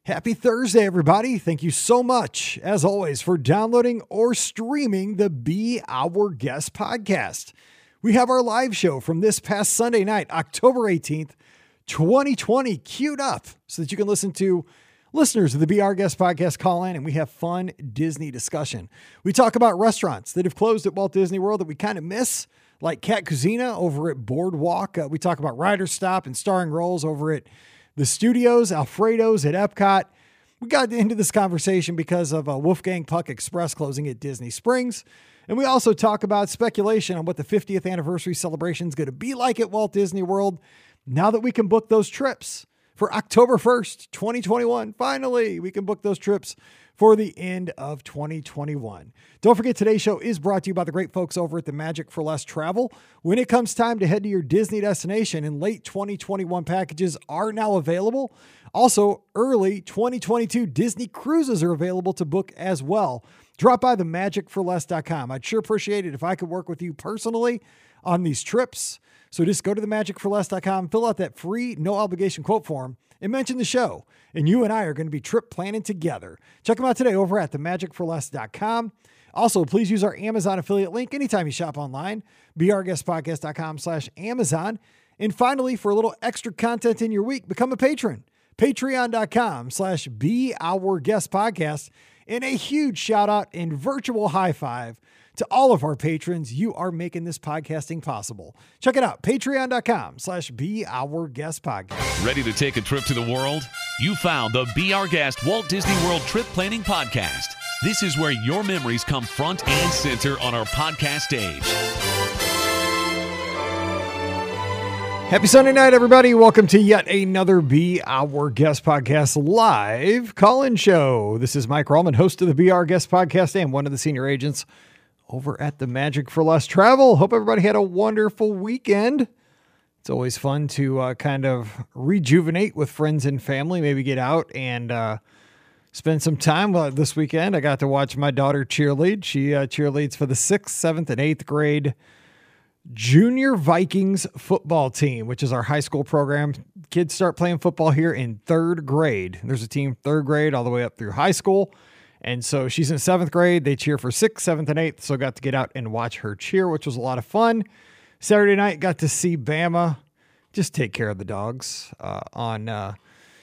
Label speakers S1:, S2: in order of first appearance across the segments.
S1: Happy Thursday, everybody. Thank you so much, as always, for downloading or streaming the Be Our Guest podcast. We have our live show from this past Sunday night, October 18th, 2020, queued up so that you can listen to listeners of the Be Our Guest podcast call in, and we have fun Disney discussion. We talk about restaurants that have closed at Walt Disney World that we kind of miss, like Cat Cuisina over at Boardwalk. We talk about Rider Stop and Starring Roles over at the studios, Alfredo's at Epcot. We got into this conversation because of Wolfgang Puck Express closing at Disney Springs. And we also talk about speculation on what the 50th anniversary celebration is going to be like at Walt Disney World now that we can book those trips for October 1st, 2021. Finally, we can book those trips for the end of 2021. Don't forget, today's show is brought to you by the great folks over at the Magic for Less Travel. When it comes time to head to your Disney destination, and late 2021 packages are now available. Also, early 2022 Disney cruises are available to book as well. Drop by themagicforless.com. I'd sure appreciate it if I could work with you personally on these trips. So just go to themagicforless.com, fill out that free, no obligation quote form, and mention the show. And you and I are going to be trip planning together. Check them out today over at themagicforless.com. Also, please use our Amazon affiliate link anytime you shop online, beourguestpodcast.com/Amazon. And finally, for a little extra content in your week, become a patron. Patreon.com/beourguestpodcast. And a huge shout out and virtual high five to all of our patrons. You are making this podcasting possible. Check it out. Patreon.com/beourguestpodcast.
S2: Ready to take a trip to the world? You found the Be Our Guest Walt Disney World Trip Planning Podcast. This is where your memories come front and center on our podcast stage.
S1: Happy Sunday night, everybody. Welcome to yet another Be Our Guest Podcast live call-in show. This is Mike Rallman, host of the Be Our Guest Podcast and one of the senior agents over at the Magic for Less Travel. Hope everybody had a wonderful weekend. It's always fun to kind of rejuvenate with friends and family, maybe get out and spend some time. This weekend, I got to watch my daughter cheerlead. She cheerleads for the 6th, 7th, and 8th grade Junior Vikings football team, which is our high school program. Kids start playing football here in 3rd grade. There's a team 3rd grade all the way up through high school. And so she's in 7th grade. They cheer for 6th, 7th, and 8th. So got to get out and watch her cheer, which was a lot of fun. Saturday night, got to see Bama just take care of the dogs on the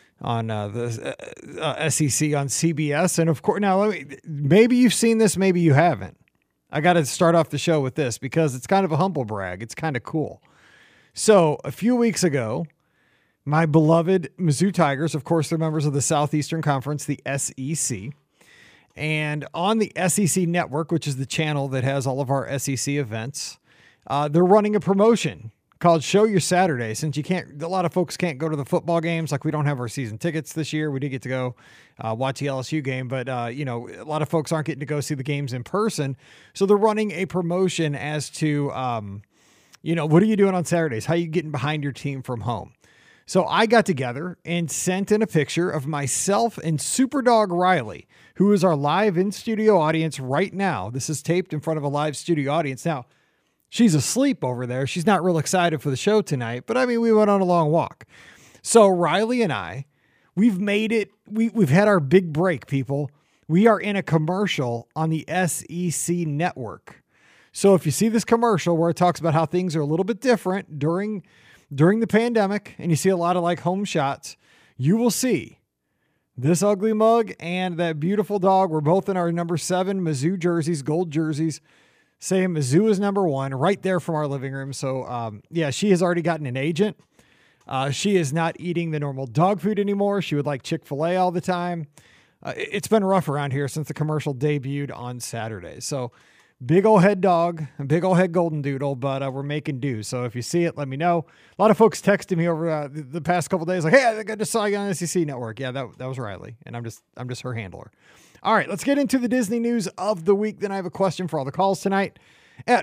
S1: SEC on CBS. And of course, now maybe you've seen this, maybe you haven't. I got to start off the show with this because it's kind of a humble brag. It's kind of cool. So a few weeks ago, my beloved Mizzou Tigers, of course, they're members of the Southeastern Conference, the SEC. And on the SEC Network, which is the channel that has all of our SEC events, they're running a promotion called Show Your Saturday. Since a lot of folks can't go to the football games, like we don't have our season tickets this year. We did get to go watch the LSU game, but a lot of folks aren't getting to go see the games in person. So they're running a promotion as to, what are you doing on Saturdays? How are you getting behind your team from home? So I got together and sent in a picture of myself and Superdog Riley, who is our live in-studio audience right now. This is taped in front of a live studio audience. Now, she's asleep over there. She's not real excited for the show tonight, but we went on a long walk. So Riley and I, we've made it. We've had our big break, people. We are in a commercial on the SEC Network. So if you see this commercial where it talks about how things are a little bit different during the pandemic, and you see a lot of home shots, you will see this ugly mug and that beautiful dog. We're both in our number 7 Mizzou jerseys, gold jerseys, saying Mizzou is number 1 right there from our living room. So, she has already gotten an agent. She is not eating the normal dog food anymore. She would like Chick-fil-A all the time. It's been rough around here since the commercial debuted on Saturday. So big old head dog, a big old head golden doodle, but we're making do. So if you see it, let me know. A lot of folks texted me over the past couple of days like, hey, I think I just saw you on the SEC Network. Yeah, that was Riley, and I'm just her handler. All right, let's get into the Disney news of the week. Then I have a question for all the calls tonight at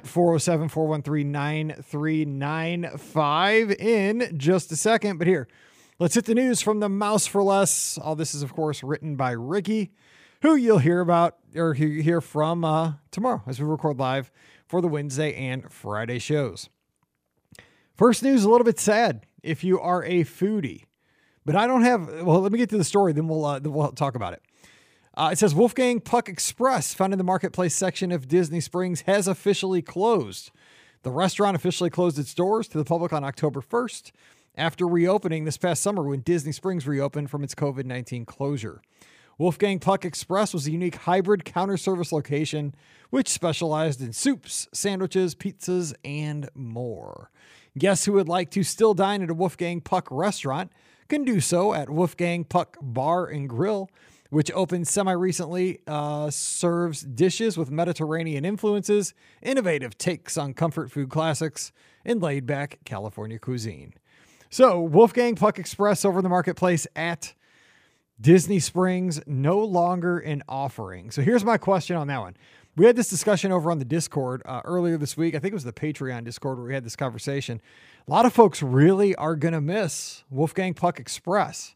S1: 407-413-9395 in just a second. But here, let's hit the news from the Mouse for Less. All this is, of course, written by Ricky, who you'll hear about or hear from tomorrow as we record live for the Wednesday and Friday shows. First news, a little bit sad if you are a foodie. But I don't have, well, let me get to the story, then we'll talk about it. It says Wolfgang Puck Express, found in the marketplace section of Disney Springs, has officially closed. The restaurant officially closed its doors to the public on October 1st after reopening this past summer when Disney Springs reopened from its COVID-19 closure. Wolfgang Puck Express was a unique hybrid counter service location which specialized in soups, sandwiches, pizzas, and more. Guests who would like to still dine at a Wolfgang Puck restaurant can do so at Wolfgang Puck Bar and Grill, which opened semi-recently, serves dishes with Mediterranean influences, innovative takes on comfort food classics, and laid-back California cuisine. So, Wolfgang Puck Express over in the marketplace at Disney Springs, no longer an offering. So here's my question on that one. We had this discussion over on the Discord earlier this week. I think it was the Patreon Discord where we had this conversation. A lot of folks really are going to miss Wolfgang Puck Express.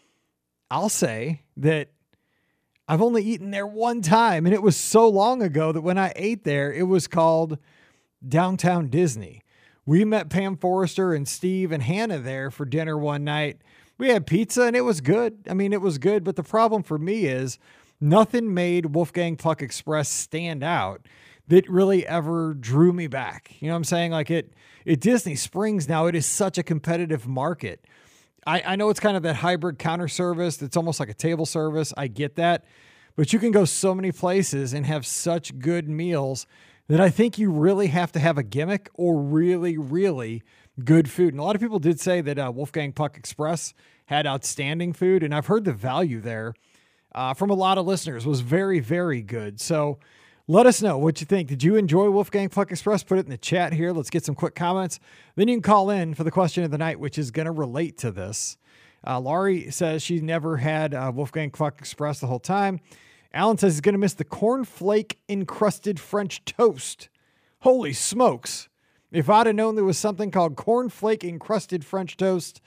S1: I'll say that I've only eaten there one time, and it was so long ago that when I ate there, it was called Downtown Disney. We met Pam Forrester and Steve and Hannah there for dinner one night. We had pizza, and it was good. I mean, it was good, but the problem for me is nothing made Wolfgang Puck Express stand out that really ever drew me back. You know what I'm saying? Like at Disney Springs now, it is such a competitive market. I know it's kind of that hybrid counter service that's almost like a table service. I get that. But you can go so many places and have such good meals that I think you really have to have a gimmick or really, really good food. And a lot of people did say that Wolfgang Puck Express had outstanding food. And I've heard the value there from a lot of listeners was very, very good. So let us know what you think. Did you enjoy Wolfgang Puck Express? Put it in the chat here. Let's get some quick comments. Then you can call in for the question of the night, which is going to relate to this. Laurie says she never had Wolfgang Puck Express the whole time. Alan says he's going to miss the cornflake encrusted French toast. Holy smokes. If I'd have known there was something called cornflake encrusted French toast,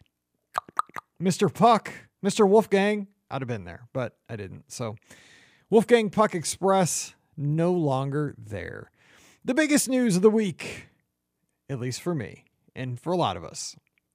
S1: Mr. Puck, Mr. Wolfgang, I'd have been there, but I didn't. So Wolfgang Puck Express, no longer there. The biggest news of the week, at least for me and for a lot of us.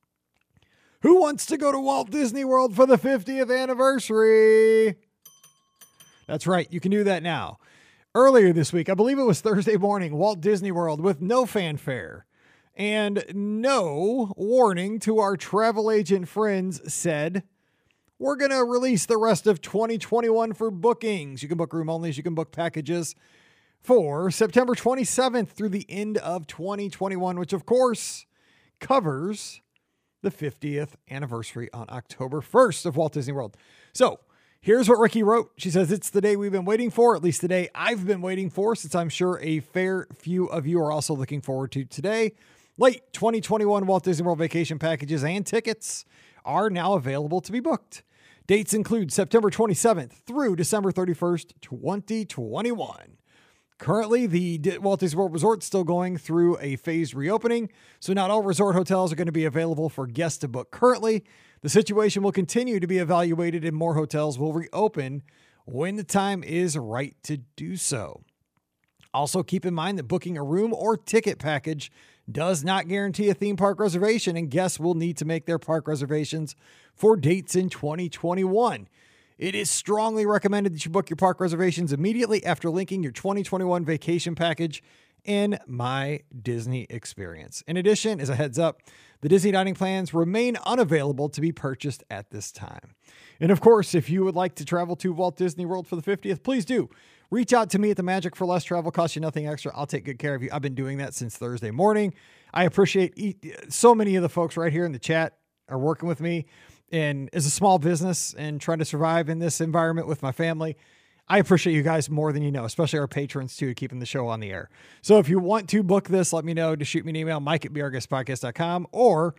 S1: Who wants to go to Walt Disney World for the 50th anniversary? That's right. You can do that now. Earlier this week, I believe it was Thursday morning, Walt Disney World with no fanfare and no warning to our travel agent friends said, we're going to release the rest of 2021 for bookings. You can book room onlys, you can book packages for September 27th through the end of 2021, which of course covers the 50th anniversary on October 1st of Walt Disney World. So here's what Ricky wrote. She says, it's the day we've been waiting for, at least the day I've been waiting for, since I'm sure a fair few of you are also looking forward to today. Late 2021 Walt Disney World vacation packages and tickets are now available to be booked. Dates include September 27th through December 31st, 2021. Currently, the Walt Disney World Resort is still going through a phased reopening, so not all resort hotels are going to be available for guests to book currently. The situation will continue to be evaluated and more hotels will reopen when the time is right to do so. Also, keep in mind that booking a room or ticket package does not guarantee a theme park reservation, and guests will need to make their park reservations for dates in 2021. It is strongly recommended that you book your park reservations immediately after linking your 2021 vacation package in My Disney Experience. In addition, as a heads up, the Disney dining plans remain unavailable to be purchased at this time. And of course, if you would like to travel to Walt Disney World for the 50th, please do. Reach out to me at the Magic for Less Travel. Costs you nothing extra. I'll take good care of you. I've been doing that since Thursday morning. I appreciate so many of the folks right here in the chat are working with me. And as a small business and trying to survive in this environment with my family, I appreciate you guys more than you know, especially our patrons too, keeping the show on the air. So if you want to book this, let me know. Just shoot me an email, mike@beourguestpodcast.com or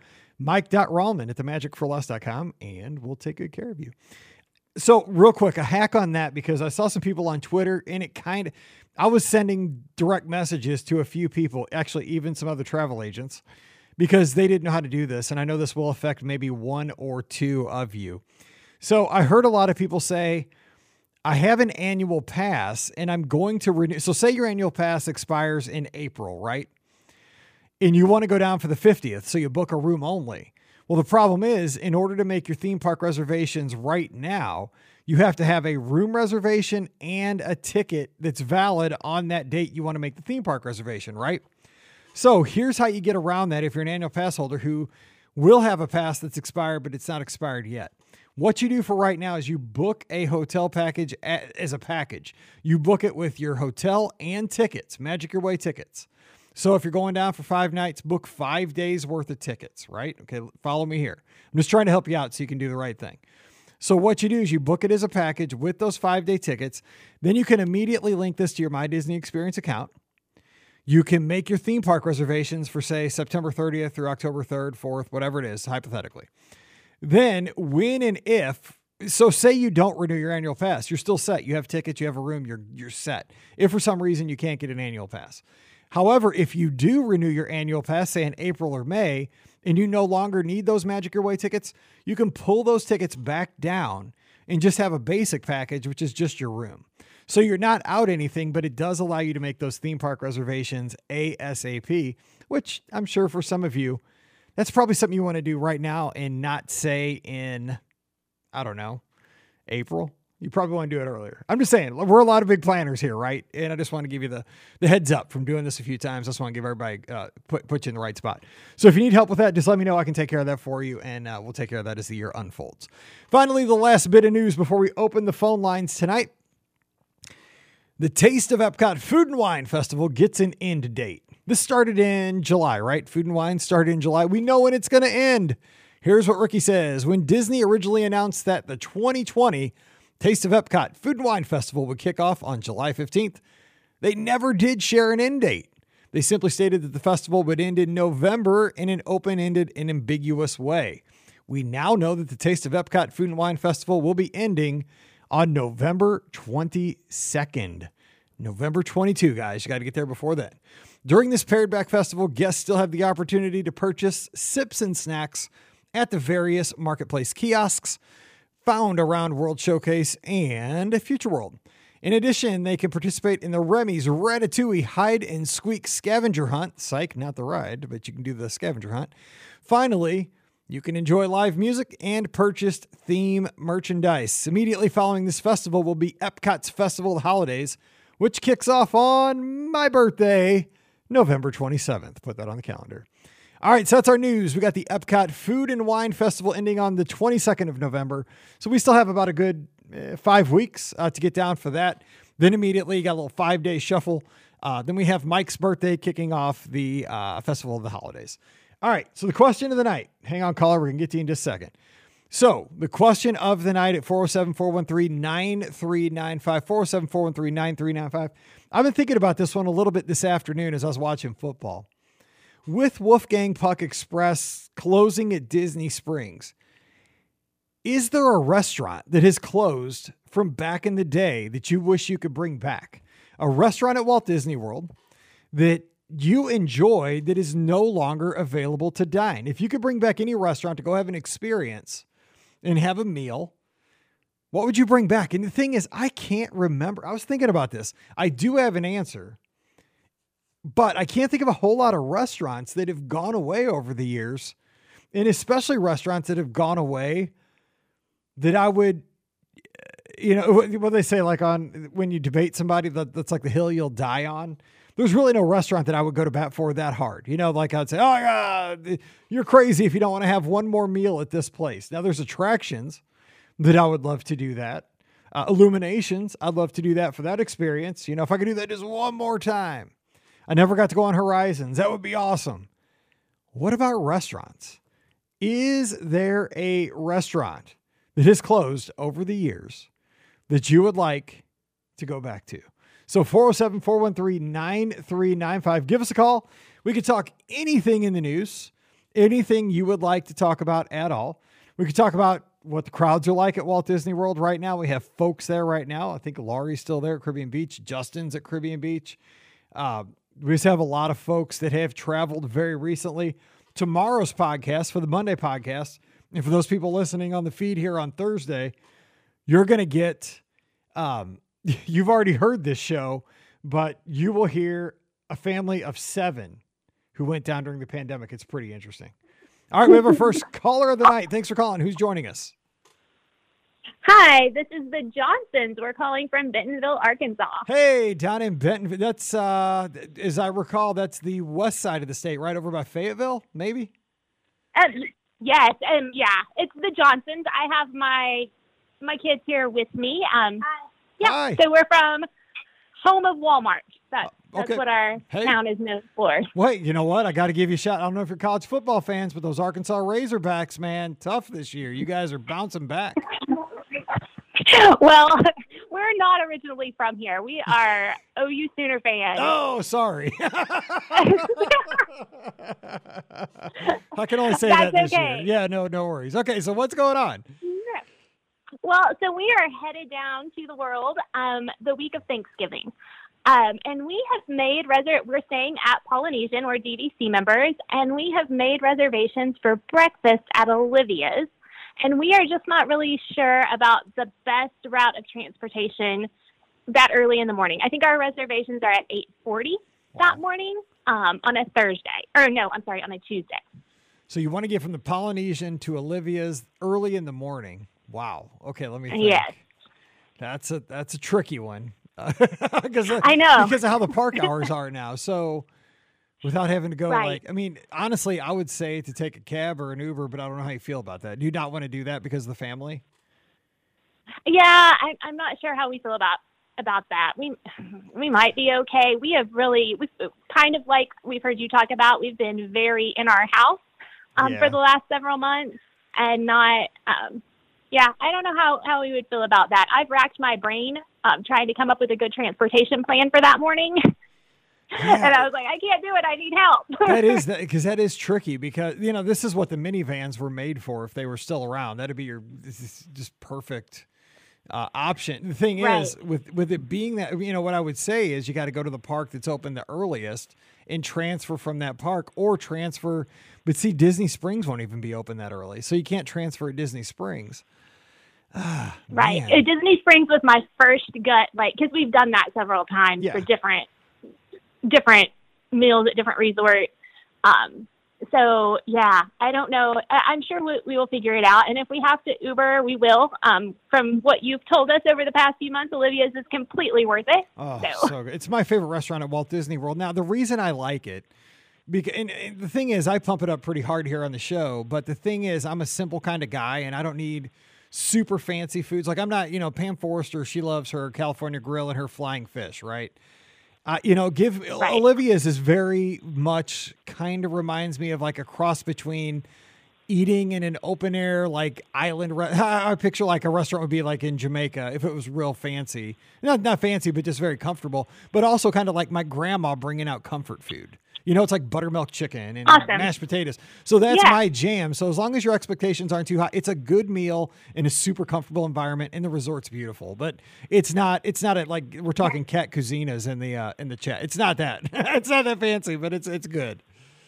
S1: mike.rallman@themagicforless.com, and we'll take good care of you. So real quick, a hack on that, because I saw some people on Twitter and I was sending direct messages to a few people, actually even some other travel agents, because they didn't know how to do this. And I know this will affect maybe one or two of you. So I heard a lot of people say, I have an annual pass and I'm going to renew. So say your annual pass expires in April, right? And you want to go down for the 50th. So you book a room only. Well, the problem is, in order to make your theme park reservations right now, you have to have a room reservation and a ticket that's valid on that date you want to make the theme park reservation, right? So here's how you get around that if you're an annual pass holder who will have a pass that's expired, but it's not expired yet. What you do for right now is you book a hotel package as a package. You book it with your hotel and tickets, Magic Your Way tickets. So if you're going down for 5 nights, book 5 days worth of tickets, right? Okay, follow me here. I'm just trying to help you out so you can do the right thing. So what you do is you book it as a package with those 5-day tickets. Then you can immediately link this to your My Disney Experience account. You can make your theme park reservations for, say, September 30th through October 3rd, 4th, whatever it is, hypothetically. Then when and if, so say you don't renew your annual pass, you're still set. You have tickets, you have a room, you're set. If for some reason you can't get an annual pass. However, if you do renew your annual pass, say in April or May, and you no longer need those Magic Your Way tickets, you can pull those tickets back down and just have a basic package, which is just your room. So you're not out anything, but it does allow you to make those theme park reservations ASAP, which I'm sure for some of you, that's probably something you want to do right now and not say in, I don't know, April. You probably want to do it earlier. I'm just saying, we're a lot of big planners here, right? And I just want to give you the heads up from doing this a few times. I just want to give everybody, put you in the right spot. So if you need help with that, just let me know. I can take care of that for you, and we'll take care of that as the year unfolds. Finally, the last bit of news before we open the phone lines tonight. The Taste of Epcot Food and Wine Festival gets an end date. This started in July, right? Food and Wine started in July. We know when it's going to end. Here's what Ricky says. When Disney originally announced that the 2020 Taste of Epcot Food and Wine Festival would kick off on July 15th, they never did share an end date. They simply stated that the festival would end in November in an open-ended and ambiguous way. We now know that the Taste of Epcot Food and Wine Festival will be ending on November 22nd. November 22, guys. You got to get there before then. During this pared back festival, guests still have the opportunity to purchase sips and snacks at the various marketplace kiosks found around World Showcase and Future World. In addition, they can participate in the Remy's Ratatouille Hide and Squeak scavenger hunt. Psych, not the ride, but you can do the scavenger hunt. Finally, you can enjoy live music and purchased theme merchandise. Immediately following this festival will be Epcot's Festival of the Holidays, which kicks off on my birthday, November 27th. Put that on the calendar. All right, so that's our news. We got the Epcot Food and Wine Festival ending on the 22nd of November. So we still have about a good 5 weeks to get down for that. Then immediately you got a little 5-day shuffle. Then we have Mike's birthday kicking off the Festival of the Holidays. All right, so the question of the night. Hang on, caller. We're going to get to you in just a second. So the question of the night at 407-413-9395, 407-413-9395. I've been thinking about this one a little bit this afternoon as I was watching football. With Wolfgang Puck Express closing at Disney Springs, is there a restaurant that has closed from back in the day that you wish you could bring back? A restaurant at Walt Disney World that you enjoyed that is no longer available to dine. If you could bring back any restaurant to go have an experience and have a meal, what would you bring back? And the thing is, I can't remember. I was thinking about this. I do have an answer, but I can't think of a whole lot of restaurants that have gone away over the years, and especially restaurants that have gone away that I would, what they say, like when you debate somebody, that's like the hill you'll die on. There's really no restaurant that I would go to bat for that hard. Like I'd say, oh my God, you're crazy if you don't want to have one more meal at this place. Now there's attractions that I would love to do that. Illuminations, I'd love to do that for that experience. If I could do that just one more time. I never got to go on Horizons. That would be awesome. What about restaurants? Is there a restaurant that has closed over the years that you would like to go back to? So 407-413-9395. Give us a call. We could talk anything in the news, anything you would like to talk about at all. We could talk about what the crowds are like at Walt Disney World right now. We have folks there right now. I think Laurie's still there at Caribbean Beach. Justin's at Caribbean Beach. We just have a lot of folks that have traveled very recently. Tomorrow's podcast, for the Monday podcast, and for those people listening on the feed here on Thursday, you're going to get... you've already heard this show, but you will hear a family of 7 who went down during the pandemic. It's pretty interesting. All right, we have our first caller of the night. Thanks for calling. Who's joining us?
S3: Hi, this is the Johnsons. We're calling from Bentonville, Arkansas.
S1: Hey, down in Bentonville. That's, as I recall, that's the west side of the state, right over by Fayetteville, maybe?
S3: Yes, yeah, it's the Johnsons. I have my kids here with me. Yeah,
S1: Hi.
S3: so we're from home of Walmart. That's
S1: okay.
S3: what our town is known for.
S1: Wait, you know what? I got to give you a shot. I don't know if you're college football fans, but those Arkansas Razorbacks, man, tough this year. You guys are bouncing back.
S3: Well, we're not originally from here. We are OU Sooner fans.
S1: Oh, sorry. I can only say that this year. Yeah, no worries. Okay, so what's going on?
S3: Well, so we are headed down to the world the week of Thanksgiving. And we have made we're staying at Polynesian. We're DVC members, and we have made reservations for breakfast at Olivia's. And we are just not really sure about the best route of transportation that early in the morning. I think our reservations are at 8:40 that morning on a Thursday. Or no, I'm sorry, on a Tuesday.
S1: So you want to get from the Polynesian to Olivia's early in the morning. Wow. Okay, let me think.
S3: Yes.
S1: That's a tricky one. I
S3: know.
S1: Because of how the park hours are now. So without having to go honestly, I would say to take a cab or an Uber, but I don't know how you feel about that. Do you not want to do that because of the family?
S3: Yeah, I'm not sure how we feel about that. We might be okay. We've kind of like we've heard you talk about, we've been very in our house for the last several months and not, I don't know how we would feel about that. I've racked my brain trying to come up with a good transportation plan for that morning. Yeah. And I was like, I can't do it. I need help.
S1: That is tricky because, this is what the minivans were made for. If they were still around, that'd be this is just perfect option. The thing is with it being that, what I would say is you got to go to the park that's open the earliest and transfer from that park but see, Disney Springs won't even be open that early. So you can't transfer at Disney Springs.
S3: Right. Disney Springs was my first gut, because we've done that several times for different meals at different resorts. So yeah, I don't know. I'm sure we will figure it out. And if we have to Uber, we will. From what you've told us over the past few months, Olivia's is completely worth it.
S1: Oh, so good. It's my favorite restaurant at Walt Disney World. Now, the reason I like it, and the thing is, I pump it up pretty hard here on the show, but the thing is, I'm a simple kind of guy, and I don't need super fancy foods. Like I'm not, Pam Forrester, she loves her California grill and her flying fish, right? Olivia's is very much kind of reminds me of like a cross between eating in an open air, like island. I picture like a restaurant would be like in Jamaica if it was real fancy, not fancy, but just very comfortable, but also kind of like my grandma bringing out comfort food. It's like buttermilk chicken and mashed potatoes. So that's my jam. So as long as your expectations aren't too high, it's a good meal in a super comfortable environment, and the resort's beautiful. But it's not like we're talking Cat Cuisinas in the chat. It's not that. It's not that fancy, but it's good.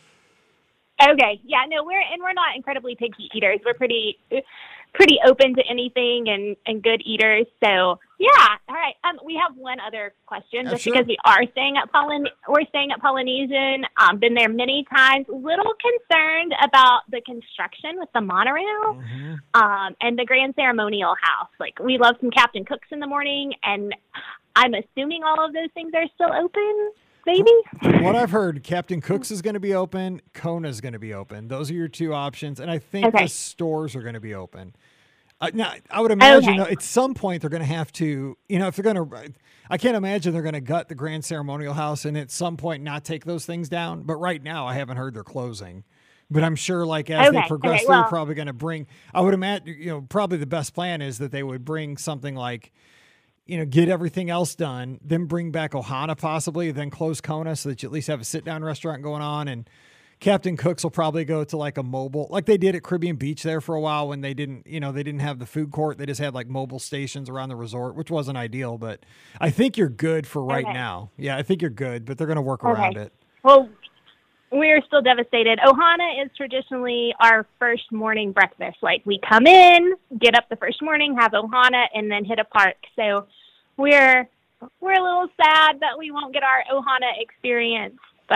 S3: Okay. Yeah. No, we're not incredibly picky eaters. We're pretty open to anything and good eaters. So yeah. All right. We have one other question because we are staying at Polynesian. Been there many times. Little concerned about the construction with the monorail, and the Grand Ceremonial House. Like we love some Captain Cooks in the morning, and I'm assuming all of those things are still open. Maybe.
S1: From what I've heard, Captain Cook's is going to be open. Kona's going to be open. Those are your two options. And I think the stores are going to be open. Now, I would imagine at some point they're going to have to, if they're going to, I can't imagine they're going to gut the Grand Ceremonial House and at some point not take those things down. But right now, I haven't heard they're closing. But I'm sure as they progress through, they're probably going to bring, I would imagine, probably the best plan is that they would bring something like, get everything else done, then bring back Ohana possibly, then close Kona so that you at least have a sit-down restaurant going on. And Captain Cook's will probably go to like a mobile, like they did at Caribbean Beach there for a while when they didn't have the food court. They just had like mobile stations around the resort, which wasn't ideal, but I think you're good for right now. Yeah, I think you're good, but they're going to work around it.
S3: Well, we're still devastated. Ohana is traditionally our first morning breakfast. Like we come in, get up the first morning, have Ohana, and then hit a park. So we're a little sad that we won't get our Ohana experience, but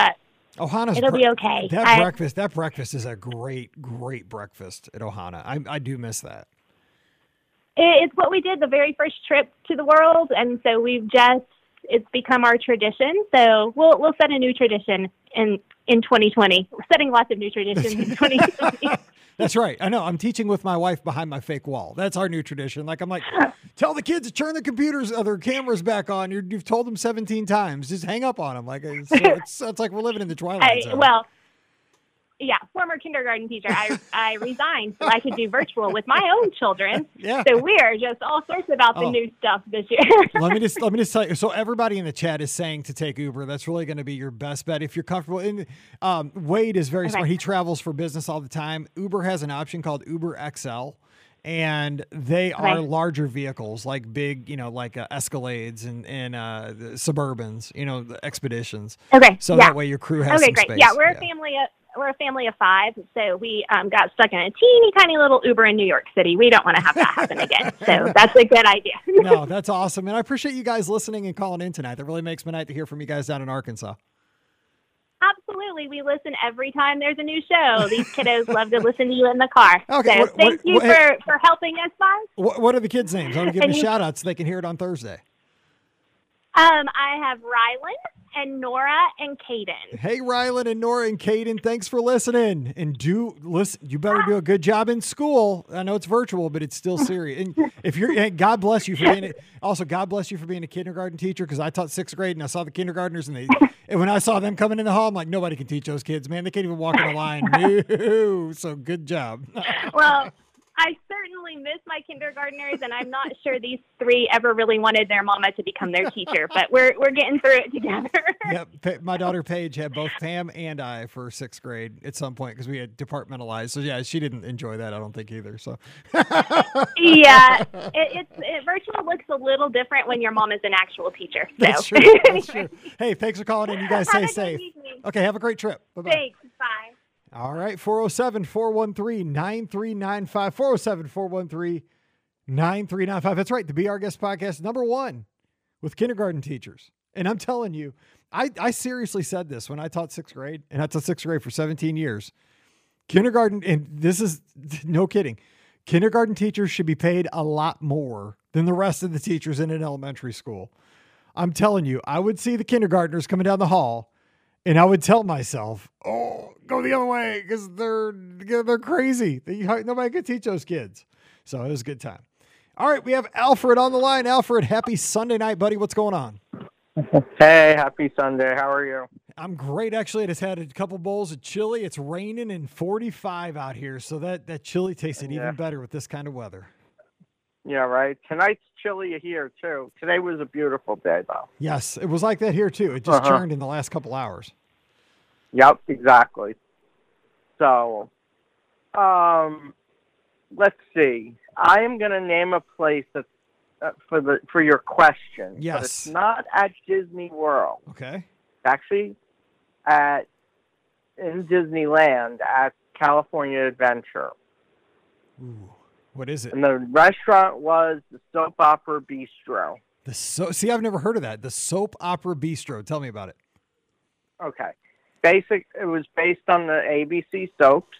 S1: Ohana's
S3: It'll be okay.
S1: That breakfast is a great breakfast at Ohana. I do miss that.
S3: It's what we did the very first trip to the world, and so it's become our tradition. So we'll set a new tradition in 2020. We're setting lots of new traditions in 2020.
S1: That's right. I know. I'm teaching with my wife behind my fake wall. That's our new tradition. Like, I'm like, tell the kids to turn their cameras back on. You've told them 17 times. Just hang up on them. Like, it's like we're living in the Twilight Zone.
S3: Well, yeah, former kindergarten teacher. I resigned so I could do virtual with my own children.
S1: Yeah.
S3: So we are just all sorts about the new stuff this year.
S1: Let me just tell you. So everybody in the chat is saying to take Uber. That's really going to be your best bet if you're comfortable. And Wade is very smart. He travels for business all the time. Uber has an option called Uber XL. And they are larger vehicles, like big, like Escalades and Suburbans, the Expeditions.
S3: Okay.
S1: So that way your crew has some
S3: great.
S1: space.
S3: Yeah, we're a family of 5, so we got stuck in a teeny tiny little Uber in New York City. We don't want to have that happen again. So that's a good idea.
S1: No, that's awesome. And I appreciate you guys listening and calling in tonight. That really makes my night to hear from you guys down in Arkansas.
S3: Absolutely. We listen every time there's a new show. These kiddos love to listen to you in the car.
S1: Okay,
S3: so thank you for helping us, guys.
S1: What are the kids' names? I want to give them a shout out so they can hear it on Thursday.
S3: I have Rylan and Nora and Caden.
S1: Hey, Rylan and Nora and Caden, thanks for listening. And you better do a good job in school. I know it's virtual, but it's still serious. And God bless you for being a kindergarten teacher, because I taught 6th grade and I saw the kindergartners and when I saw them coming in the hall, I'm like, nobody can teach those kids, man. They can't even walk in a line. No. So good job.
S3: Well, I certainly miss my kindergartners, and I'm not sure these 3 ever really wanted their mama to become their teacher, but we're getting through it together.
S1: Yep. My daughter Paige had both Pam and I for 6th grade at some point because we had departmentalized. So yeah, she didn't enjoy that, I don't think, either. So
S3: yeah, virtual looks a little different when your mom is an actual teacher. So.
S1: That's true. That's true. Hey, thanks for calling in. You guys stay safe. Okay, have a great trip. Bye-bye.
S3: Thanks. Bye.
S1: All right, 407-413-9395, 407-413-9395. That's right, the Be Our Guest podcast, #1 with kindergarten teachers. And I'm telling you, I seriously said this when I taught 6th grade, and I taught 6th grade for 17 years. Kindergarten, and this is no kidding, kindergarten teachers should be paid a lot more than the rest of the teachers in an elementary school. I'm telling you, I would see the kindergartners coming down the hall, and I would tell myself, oh, go the other way, because they're crazy. Nobody could teach those kids. So it was a good time. All right, we have Alfred on the line. Alfred, happy Sunday night, buddy. What's going on?
S4: Hey, happy Sunday. How are you?
S1: I'm great, actually. I just had a couple bowls of chili. It's raining and 45 out here, so that chili tasted even better with this kind of weather.
S4: Yeah, right. Tonight's chilly here, too. Today was a beautiful day, though.
S1: Yes, it was like that here, too. It just churned in the last couple hours.
S4: Yep, exactly. So, let's see. I am going to name a place that's for your question.
S1: Yes.
S4: But it's not at Disney World.
S1: Okay.
S4: It's actually in Disneyland at California Adventure.
S1: Ooh. What is it?
S4: And the restaurant was the Soap Opera Bistro.
S1: See, I've never heard of that. The Soap Opera Bistro. Tell me about it.
S4: Okay. It was based on the ABC soaps.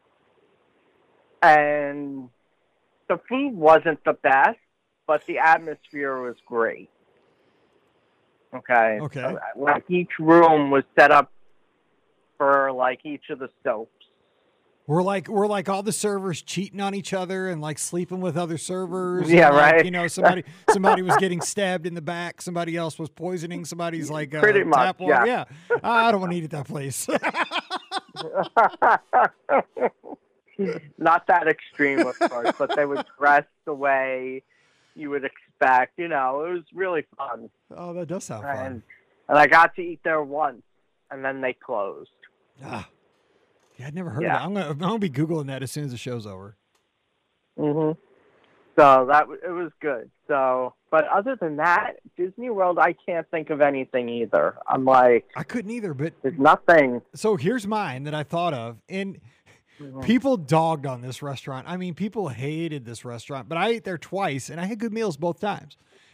S4: And the food wasn't the best, but the atmosphere was great. Okay.
S1: Okay.
S4: So, like, each room was set up for, like, each of the soaps.
S1: We're like all the servers cheating on each other and like sleeping with other servers.
S4: Yeah,
S1: and, like,
S4: right.
S1: You know, somebody was getting stabbed in the back. Somebody else was poisoning somebody's like
S4: pretty much.
S1: tap water. Yeah. I don't want to eat at that place.
S4: Not that extreme, of course, but they would dress the way you would expect. You know, it was really fun.
S1: Oh, that does sound fun.
S4: And I got to eat there once, and then they closed.
S1: Ah. Yeah, I'd never heard of that. I'm gonna be Googling that as soon as the show's over.
S4: Mm-hmm. So it was good. So, but other than that, Disney World, I can't think of anything either. I'm like,
S1: I couldn't either, but
S4: there's nothing.
S1: So here's mine that I thought of, and people dogged on this restaurant. I mean, people hated this restaurant, but I ate there twice, and I had good meals both times.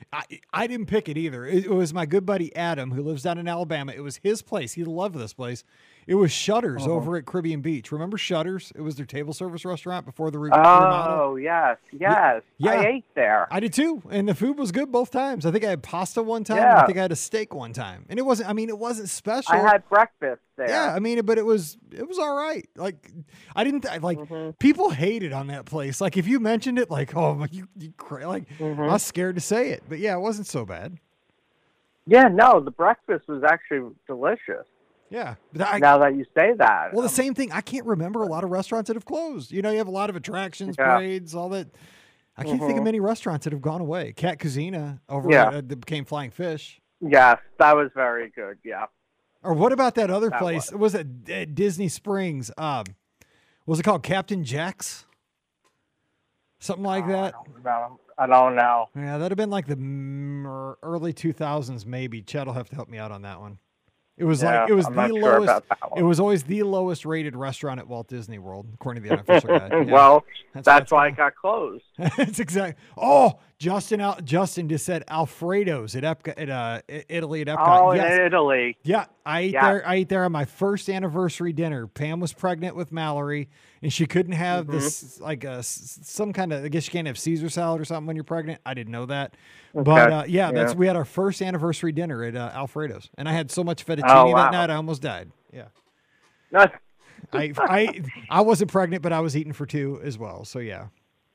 S1: I didn't pick it either. It was my good buddy Adam, who lives down in Alabama. It was his place. He loved this place. It was Shutters over at Caribbean Beach. Remember Shutters? It was their table service restaurant before the remodel.
S4: Oh, yes.
S1: Yeah.
S4: I ate there.
S1: I did too. And the food was good both times. I think I had pasta one time.
S4: Yeah.
S1: And I think I had a steak one time. And it wasn't special.
S4: I had breakfast there.
S1: Yeah, but it was all right. Like, I didn't people hated on that place. Like, if you mentioned it, like, oh, you like, I was scared to say it. But yeah, it wasn't so bad.
S4: Yeah, no, the breakfast was actually delicious.
S1: Yeah.
S4: Now that you say that.
S1: Well, the same thing. I can't remember a lot of restaurants that have closed. You have a lot of attractions, parades, all that. I can't think of many restaurants that have gone away. Cat Cuisina that became Flying Fish.
S4: Yes, that was very good. Yeah.
S1: Or what about that other place? Was it at Disney Springs? Was it called Captain Jack's? Something like that?
S4: I don't know.
S1: Yeah, that'd have been like the early 2000s, maybe. Chad will have to help me out on that one. It was
S4: I'm not
S1: the
S4: sure
S1: lowest.
S4: about that one.
S1: It was always the lowest rated restaurant at Walt Disney World, according to the unofficial guide. Yeah.
S4: Well, that's why it got closed.
S1: That's exactly. Oh, Justin just said Alfredo's at Epcot, at Italy at Epcot.
S4: Oh, in Italy.
S1: Yeah, I ate there. I ate there on my first anniversary dinner. Pam was pregnant with Mallory, and she couldn't have this some kind of. I guess you can't have Caesar salad or something when you're pregnant. I didn't know that, but we had our first anniversary dinner at Alfredo's, and I had so much fettuccine that night I almost died. Yeah. I wasn't pregnant, but I was eating for two as well. So yeah.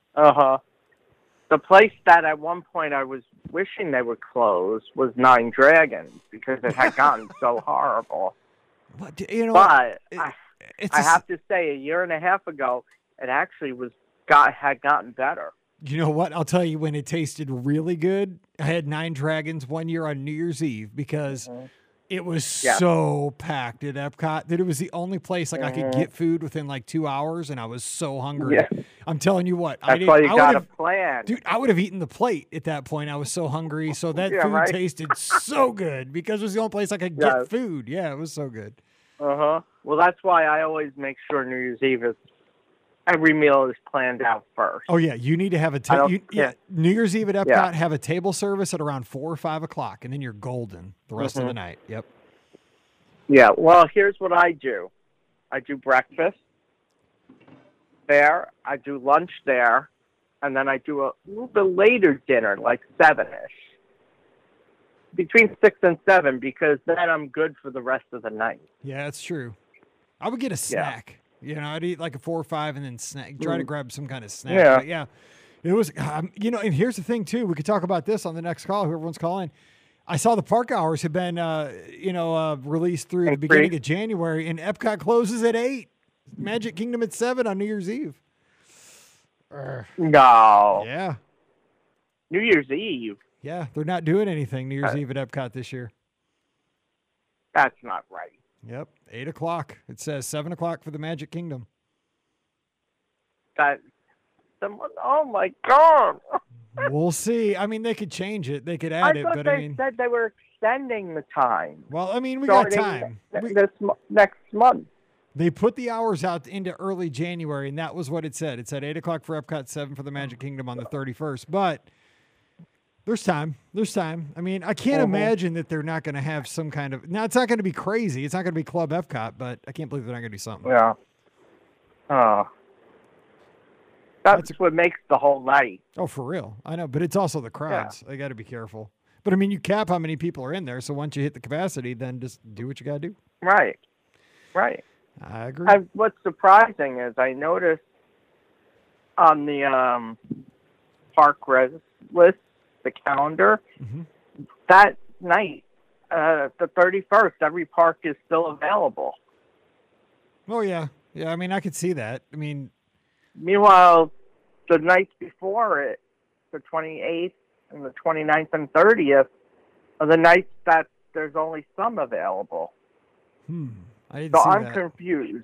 S4: The place that at one point I was wishing they would close was Nine Dragons because it had gotten so horrible.
S1: But
S4: I have to say, a year and a half ago, it actually had gotten better.
S1: You know what? I'll tell you when it tasted really good. I had Nine Dragons one year on New Year's Eve because it was so packed at Epcot that it was the only place I could get food within like 2 hours, and I was so hungry. Yeah. I'm telling you what.
S4: That's why you got a plan.
S1: Dude, I would have eaten the plate at that point. I was so hungry. So that food tasted so good because it was the only place I could get food. Yeah, it was so good.
S4: Well, that's why I always make sure New Year's Eve every meal is planned out first.
S1: Oh, yeah. You need to have New Year's Eve at Epcot, have a table service at around 4 or 5 o'clock, and then you're golden the rest of the night. Yep.
S4: Yeah. Well, here's what I do. I do breakfast there. I do lunch there. And then I do a little bit later dinner, like 7-ish. Between 6 and 7, because then I'm good for the rest of the night.
S1: Yeah, that's true. I would get a snack. I'd eat like a 4 or 5 and then try to grab some kind of snack.
S4: Yeah.
S1: But yeah, it was, and here's the thing too. We could talk about this on the next call, whoever wants calling. I saw the park hours have been, released through the beginning of January, and Epcot closes at 8. Magic Kingdom at 7 on New Year's Eve.
S4: No.
S1: Yeah.
S4: New Year's Eve.
S1: Yeah, they're not doing anything New Year's Eve at Epcot this year.
S4: That's not right.
S1: Yep, 8 o'clock. It says 7 o'clock for the Magic Kingdom.
S4: Oh my God.
S1: We'll see. I mean, they could change it. They could add it, but
S4: they said they were extending the time.
S1: Well, I mean, we got time.
S4: Next month.
S1: They put the hours out into early January, and that was what it said. It said 8 o'clock for Epcot, 7 for the Magic Kingdom on the 31st. But there's time. There's time. I mean, I can't imagine that they're not going to have some kind of... Now, it's not going to be crazy. It's not going to be Club Epcot, but I can't believe they're not going to do something.
S4: Yeah. Oh. That's what makes the whole night.
S1: Oh, for real. I know, but it's also the crowds. They got to be careful. But, I mean, you cap how many people are in there, so once you hit the capacity, then just do what you got to do.
S4: Right.
S1: I agree.
S4: What's surprising is I noticed on the park list, the calendar, that night, the 31st, every park is still available.
S1: Oh, yeah. Yeah, I mean, I could see that. I mean...
S4: Meanwhile, the nights before it, the 28th and the 29th and 30th, are the nights that there's only some available.
S1: I didn't see that.
S4: I'm confused.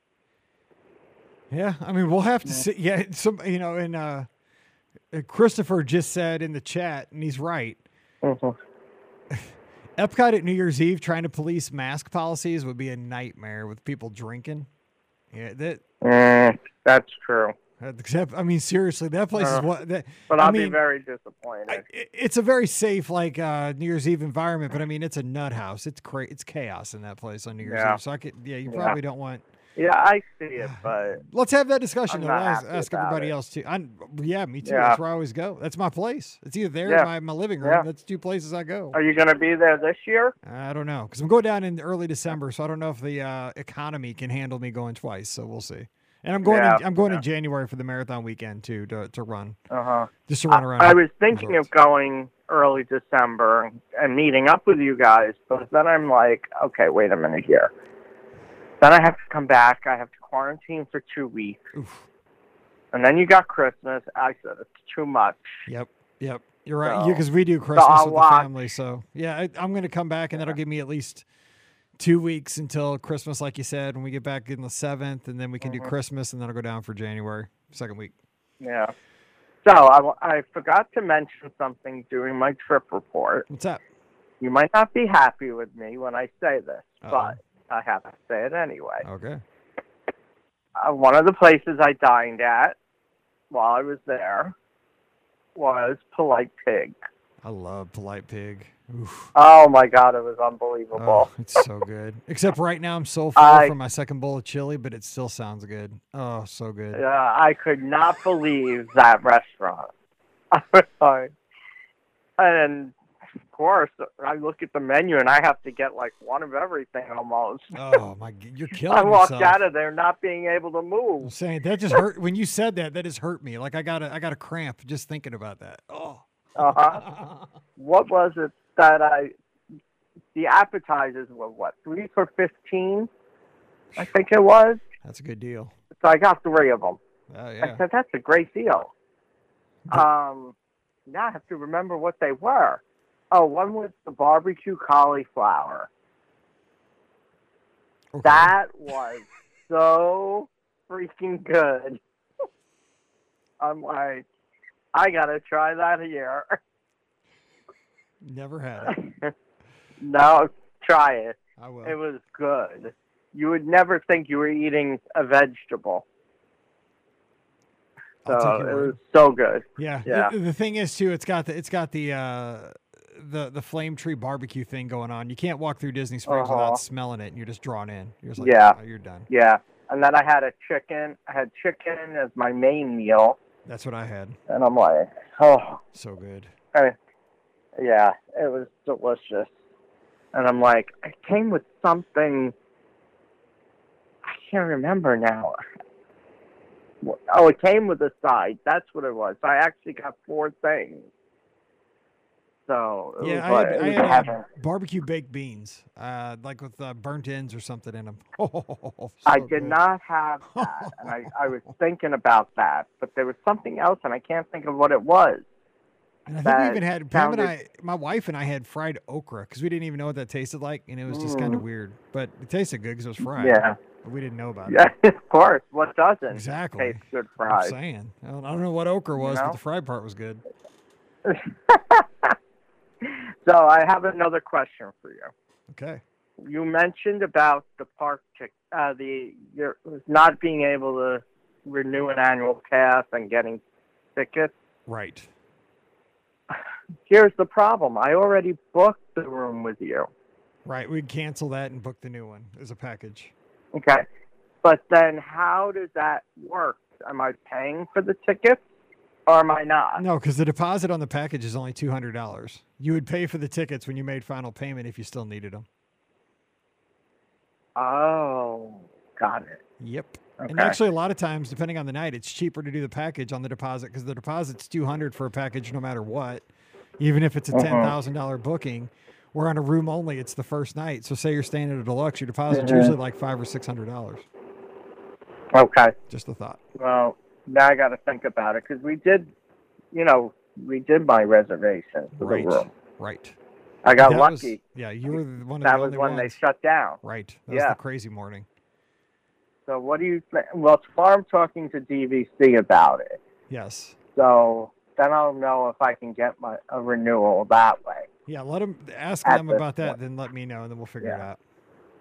S1: Yeah, I mean, we'll have to see. Yeah, and Christopher just said in the chat, and he's right. Epcot at New Year's Eve trying to police mask policies would be a nightmare with people drinking. Yeah,
S4: that's true.
S1: Except, I mean, seriously, that place is what. That,
S4: But
S1: I
S4: I'll be
S1: mean,
S4: very disappointed.
S1: it's a very safe, like New Year's Eve environment. But I mean, it's a nut house. It's chaos in that place on New Year's Eve. So you probably don't want.
S4: Yeah, I see it, but
S1: Let's have that discussion.
S4: I'm
S1: Though.
S4: not
S1: Ask
S4: happy about
S1: everybody
S4: it.
S1: else too. Yeah, me too.
S4: Yeah.
S1: That's where I always go. That's my place. It's either there
S4: Yeah.
S1: or my living room.
S4: Yeah.
S1: That's two places I go.
S4: are you going to be there this year?
S1: I don't know because I'm going down in early December, so I don't know if the economy can handle me going twice. So we'll see. And I'm going.
S4: Yeah,
S1: I'm going in January for the marathon weekend too to run.
S4: Uh-huh.
S1: Just to run around.
S4: I was thinking
S1: resorts.
S4: of going early December and meeting up with you guys, but then I'm like, okay, wait a minute here. Then I have to come back. I have to quarantine for 2 weeks.
S1: Oof.
S4: And then you got Christmas. I said, it's too much.
S1: Yep. You're right.
S4: So-
S1: Because we do Christmas
S4: I'll
S1: with the
S4: watch.
S1: family. So yeah, I'm going to come back, and that'll give me at least 2 weeks until Christmas, like you said. When we get back in the 7th, and then we can do Christmas, and then I'll go down for January, second week.
S4: Yeah. So I forgot to mention something during my trip report.
S1: What's up?
S4: You might not be happy with me when I say this,
S1: Uh-oh.
S4: but I have to say it anyway.
S1: Okay.
S4: One of the places I dined at while I was there was Polite Pig.
S1: I love Polite Pig. Oof.
S4: Oh my God, it was unbelievable.
S1: Oh, it's so good. Except right now I'm so full from my second bowl of chili, but it still sounds good. Oh, so good.
S4: I could not believe that restaurant. I was like, and of course, I look at the menu and I have to get like one of everything almost.
S1: Oh my, you're killing
S4: I walked
S1: yourself.
S4: out of there not being able to
S1: I'm
S4: move.
S1: saying that just hurt when you said that. That just hurt me. Like I got a cramp just thinking about that. Oh.
S4: Uh-huh. What was it that the appetizers were what, 3 for $15? I think it was.
S1: That's a good deal.
S4: So I got 3 of them.
S1: Oh
S4: I
S1: yeah.
S4: said, that's a great deal. Now I have to remember what they were. Oh, one was the barbecue cauliflower.
S1: Okay.
S4: That was so freaking good. I'm like, I got to try that here.
S1: Never had it.
S4: No, try it.
S1: I will.
S4: It was good. You would never think you were eating a vegetable.
S1: I'll
S4: So
S1: take your
S4: it
S1: word.
S4: was so good.
S1: Yeah.
S4: Yeah.
S1: The thing is too, it's got the flame tree barbecue thing going on. You can't walk through Disney Springs
S4: Uh-huh.
S1: without smelling it, and you're just drawn in. You're just like,
S4: Yeah.
S1: oh, you're done.
S4: Yeah. And then I had chicken. I had chicken as my main meal.
S1: That's what I had.
S4: And I'm like, oh,
S1: So good.
S4: yeah, it was delicious. And I'm like, it came with something. I can't remember now. Oh, it came with a side. That's what it was. So I actually got 4 things. So it
S1: Yeah,
S4: was
S1: I
S4: it was
S1: had
S4: heaven.
S1: barbecue baked beans, like with burnt ends or something in them. Oh,
S4: I
S1: so
S4: did
S1: good.
S4: not have that, and I was thinking about that, but there was something else, and I can't think of what it was.
S1: And I think we
S4: that
S1: even had Pam and
S4: sounded-
S1: my wife and I had fried okra because we didn't even know what that tasted like, and it was just kind of weird. But it tasted good because it was fried.
S4: Yeah,
S1: But we didn't know about
S4: yeah,
S1: it.
S4: of course. What doesn't
S1: Exactly.
S4: taste good
S1: I'm
S4: fried?
S1: saying. I don't know what okra was,
S4: know?
S1: but the fried part was good.
S4: So I have another question for you.
S1: Okay.
S4: You mentioned about the park you're not being able to renew an annual pass and getting tickets.
S1: Right.
S4: Here's the problem. I already booked the room with you.
S1: Right. We'd cancel that and book the new one as a package.
S4: Okay. But then how does that work? Am I paying for the tickets or am I not?
S1: No, because the deposit on the package is only $200. You would pay for the tickets when you made final payment if you still needed them.
S4: Oh, got it.
S1: Yep.
S4: Okay.
S1: And actually, a lot of times, depending on the night, it's cheaper to do the package on the deposit because the deposit's $200 for a package no matter what, even if it's a $10,000 booking. Where on a room only, it's the first night. So say you're staying at a deluxe, your deposit's usually like $500 or $600.
S4: Okay.
S1: Just a thought.
S4: Well, now I got to think about it because we did my reservation for
S1: Right.
S4: the room.
S1: Right.
S4: I got
S1: That was-
S4: lucky.
S1: yeah, you were one of
S4: That
S1: the
S4: was
S1: only
S4: when they
S1: ones.
S4: shut down.
S1: Right. That
S4: Yeah.
S1: was the crazy morning.
S4: So what do you think? Well, tomorrow I'm talking to DVC about it.
S1: Yes.
S4: So then I'll know if I can get a renewal that way.
S1: Yeah, ask
S4: At
S1: them
S4: this
S1: about that,
S4: point.
S1: then let me know, and then we'll figure it
S4: Yeah.
S1: out.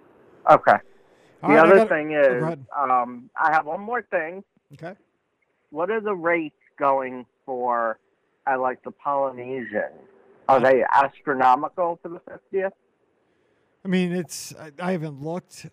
S4: Okay.
S1: All
S4: The
S1: right,
S4: other
S1: go
S4: thing
S1: ahead.
S4: is, I have one more thing.
S1: Okay.
S4: what are the rates going for like the Polynesian? Are they astronomical for the 50th?
S1: I mean, I haven't looked.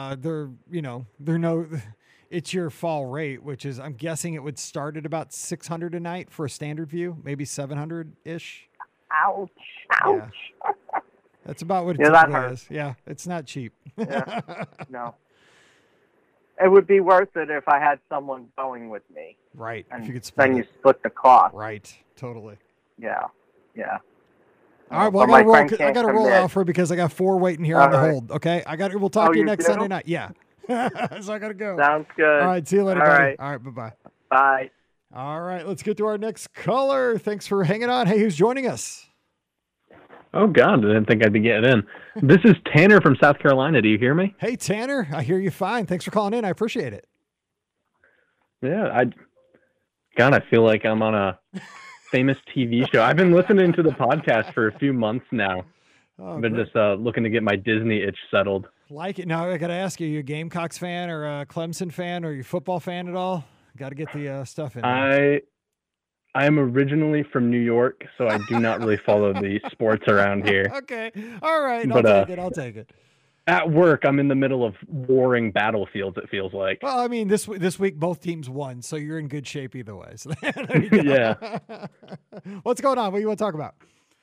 S1: It's your fall rate, which is, I'm guessing it would start at about $600 a night for a standard view, maybe 700-ish.
S4: Ouch.
S1: Yeah. That's about what it
S4: that
S1: typically
S4: hurts.
S1: is. Yeah, it's not cheap.
S4: Yeah. No. It would be worth it if I had someone going with me.
S1: Right.
S4: And
S1: if you could split
S4: then
S1: it.
S4: you split the cost.
S1: Right. Totally.
S4: Yeah.
S1: All right. Well,
S4: But my friend
S1: I
S4: can't
S1: got to roll,
S4: commit.
S1: Alfred, because I got 4 waiting here
S4: All
S1: on the
S4: right.
S1: hold. Okay. We'll talk to you
S4: you
S1: next
S4: do?
S1: Sunday night. Yeah. So I got to go.
S4: Sounds good.
S1: All right. See you later,
S4: All
S1: buddy.
S4: right.
S1: All right. Bye-bye.
S4: Bye.
S1: All right. Let's get to our next caller. Thanks for hanging on. Hey, who's joining us?
S5: Oh, God, I didn't think I'd be getting in. This is Tanner from South Carolina. Do you hear me?
S1: Hey, Tanner. I hear you fine. Thanks for calling in. I appreciate it.
S5: Yeah, I feel like I'm on a famous TV show. I've been listening to the podcast for a few months now.
S1: Oh,
S5: I've been
S1: great.
S5: just looking to get my Disney itch settled.
S1: Like it. Now, I got to ask you, are you a Gamecocks fan or a Clemson fan, or are you a football fan at all? Got to get the stuff in there.
S5: I am originally from New York, so I do not really follow the sports around here.
S1: Okay. All right.
S5: But,
S1: I'll take it.
S5: At work, I'm in the middle of warring battlefields, it feels like.
S1: Well, I mean, this week both teams won, so you're in good shape either way. So there you go.
S5: Yeah.
S1: What's going on? What do you want to talk about?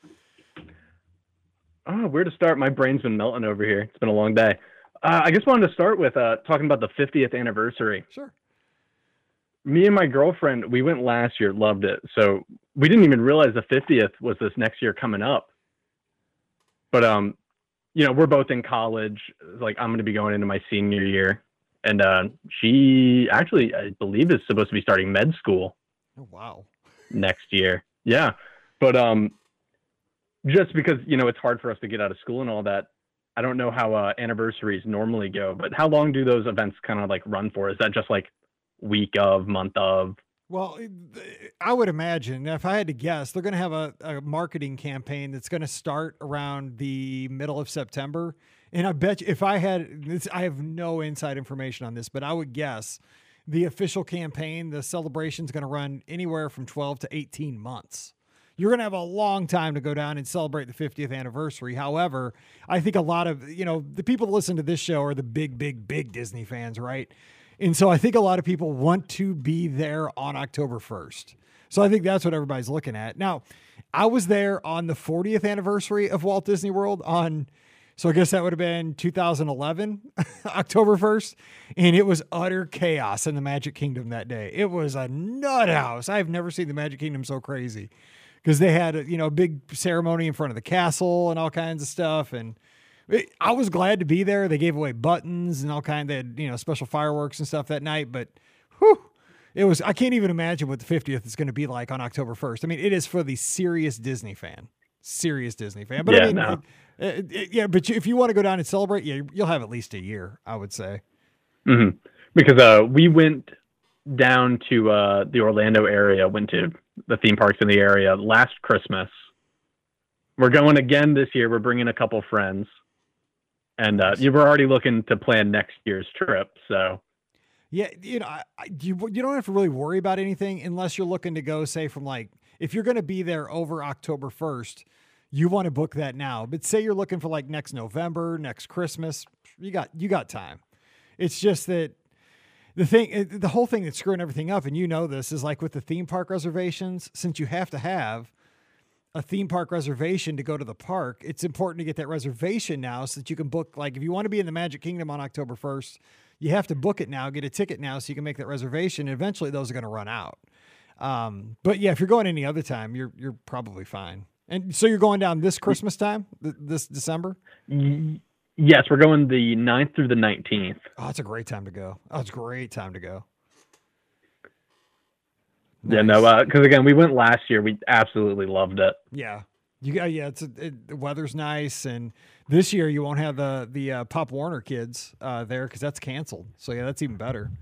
S5: Oh, where to start? My brain's been melting over here. It's been a long day. I just wanted to start with talking about the 50th anniversary.
S1: Sure.
S5: Me and my girlfriend, we went last year, loved it. So we didn't even realize the 50th was this next year coming up. But, we're both in college. Like, I'm going to be going into my senior year. And she actually, I believe, is supposed to be starting med school
S1: Oh, wow.
S5: next year. Yeah. But just because, it's hard for us to get out of school and all that, I don't know how anniversaries normally go. But how long do those events kind of like run for? Is that just like week of, month of?
S1: Well, I would imagine, if I had to guess, they're going to have a marketing campaign that's going to start around the middle of September. And I bet you, if I had this, I have no inside information on this, but I would guess the official campaign, the celebration is going to run anywhere from 12 to 18 months. You're going to have a long time to go down and celebrate the 50th anniversary. However, I think a lot of, the people that listen to this show are the big, big, big Disney fans, right? And so I think a lot of people want to be there on October 1st. So I think that's what everybody's looking at. Now, I was there on the 40th anniversary of Walt Disney World so I guess that would have been 2011, October 1st. And it was utter chaos in the Magic Kingdom that day. It was a nut house. I've never seen the Magic Kingdom so crazy because they had a big ceremony in front of the castle and all kinds of stuff. And I was glad to be there. They gave away buttons and all kinds. They had, special fireworks and stuff that night. But I can't even imagine what the 50th is going to be like on October 1st. I mean, it is for the serious Disney fan. But
S5: Yeah,
S1: I mean,
S5: no.
S1: But if you want to go down and celebrate, you'll have at least a year, I would say.
S5: Mm-hmm. Because we went down to the Orlando area, went to the theme parks in the area last Christmas. We're going again this year. We're bringing a couple friends. And we're already looking to plan next year's trip. So,
S1: yeah, you don't have to really worry about anything unless you're looking to go, say, from if you're going to be there over October 1st, you want to book that now. But say you're looking for next November, next Christmas, you got time. It's just that the whole thing that's screwing everything up, and this, is with the theme park reservations, since you have to have a theme park reservation to go to the park, it's important to get that reservation now so that you can book, if you want to be in the Magic Kingdom on October 1st, you have to book it now, get a ticket now so you can make that reservation. And eventually those are going to run out. But yeah, if you're going any other time, you're probably fine. And so you're going down this Christmas time, this December?
S5: Yes, we're going the 9th through the 19th.
S1: Oh, it's a great time to go. Oh, it's a great time to go.
S5: Yeah,
S1: Nice.
S5: no, because again, we went last year. We absolutely loved it.
S1: Yeah. The weather's nice, and this year you won't have the Pop Warner kids there because that's canceled. So yeah, that's even better.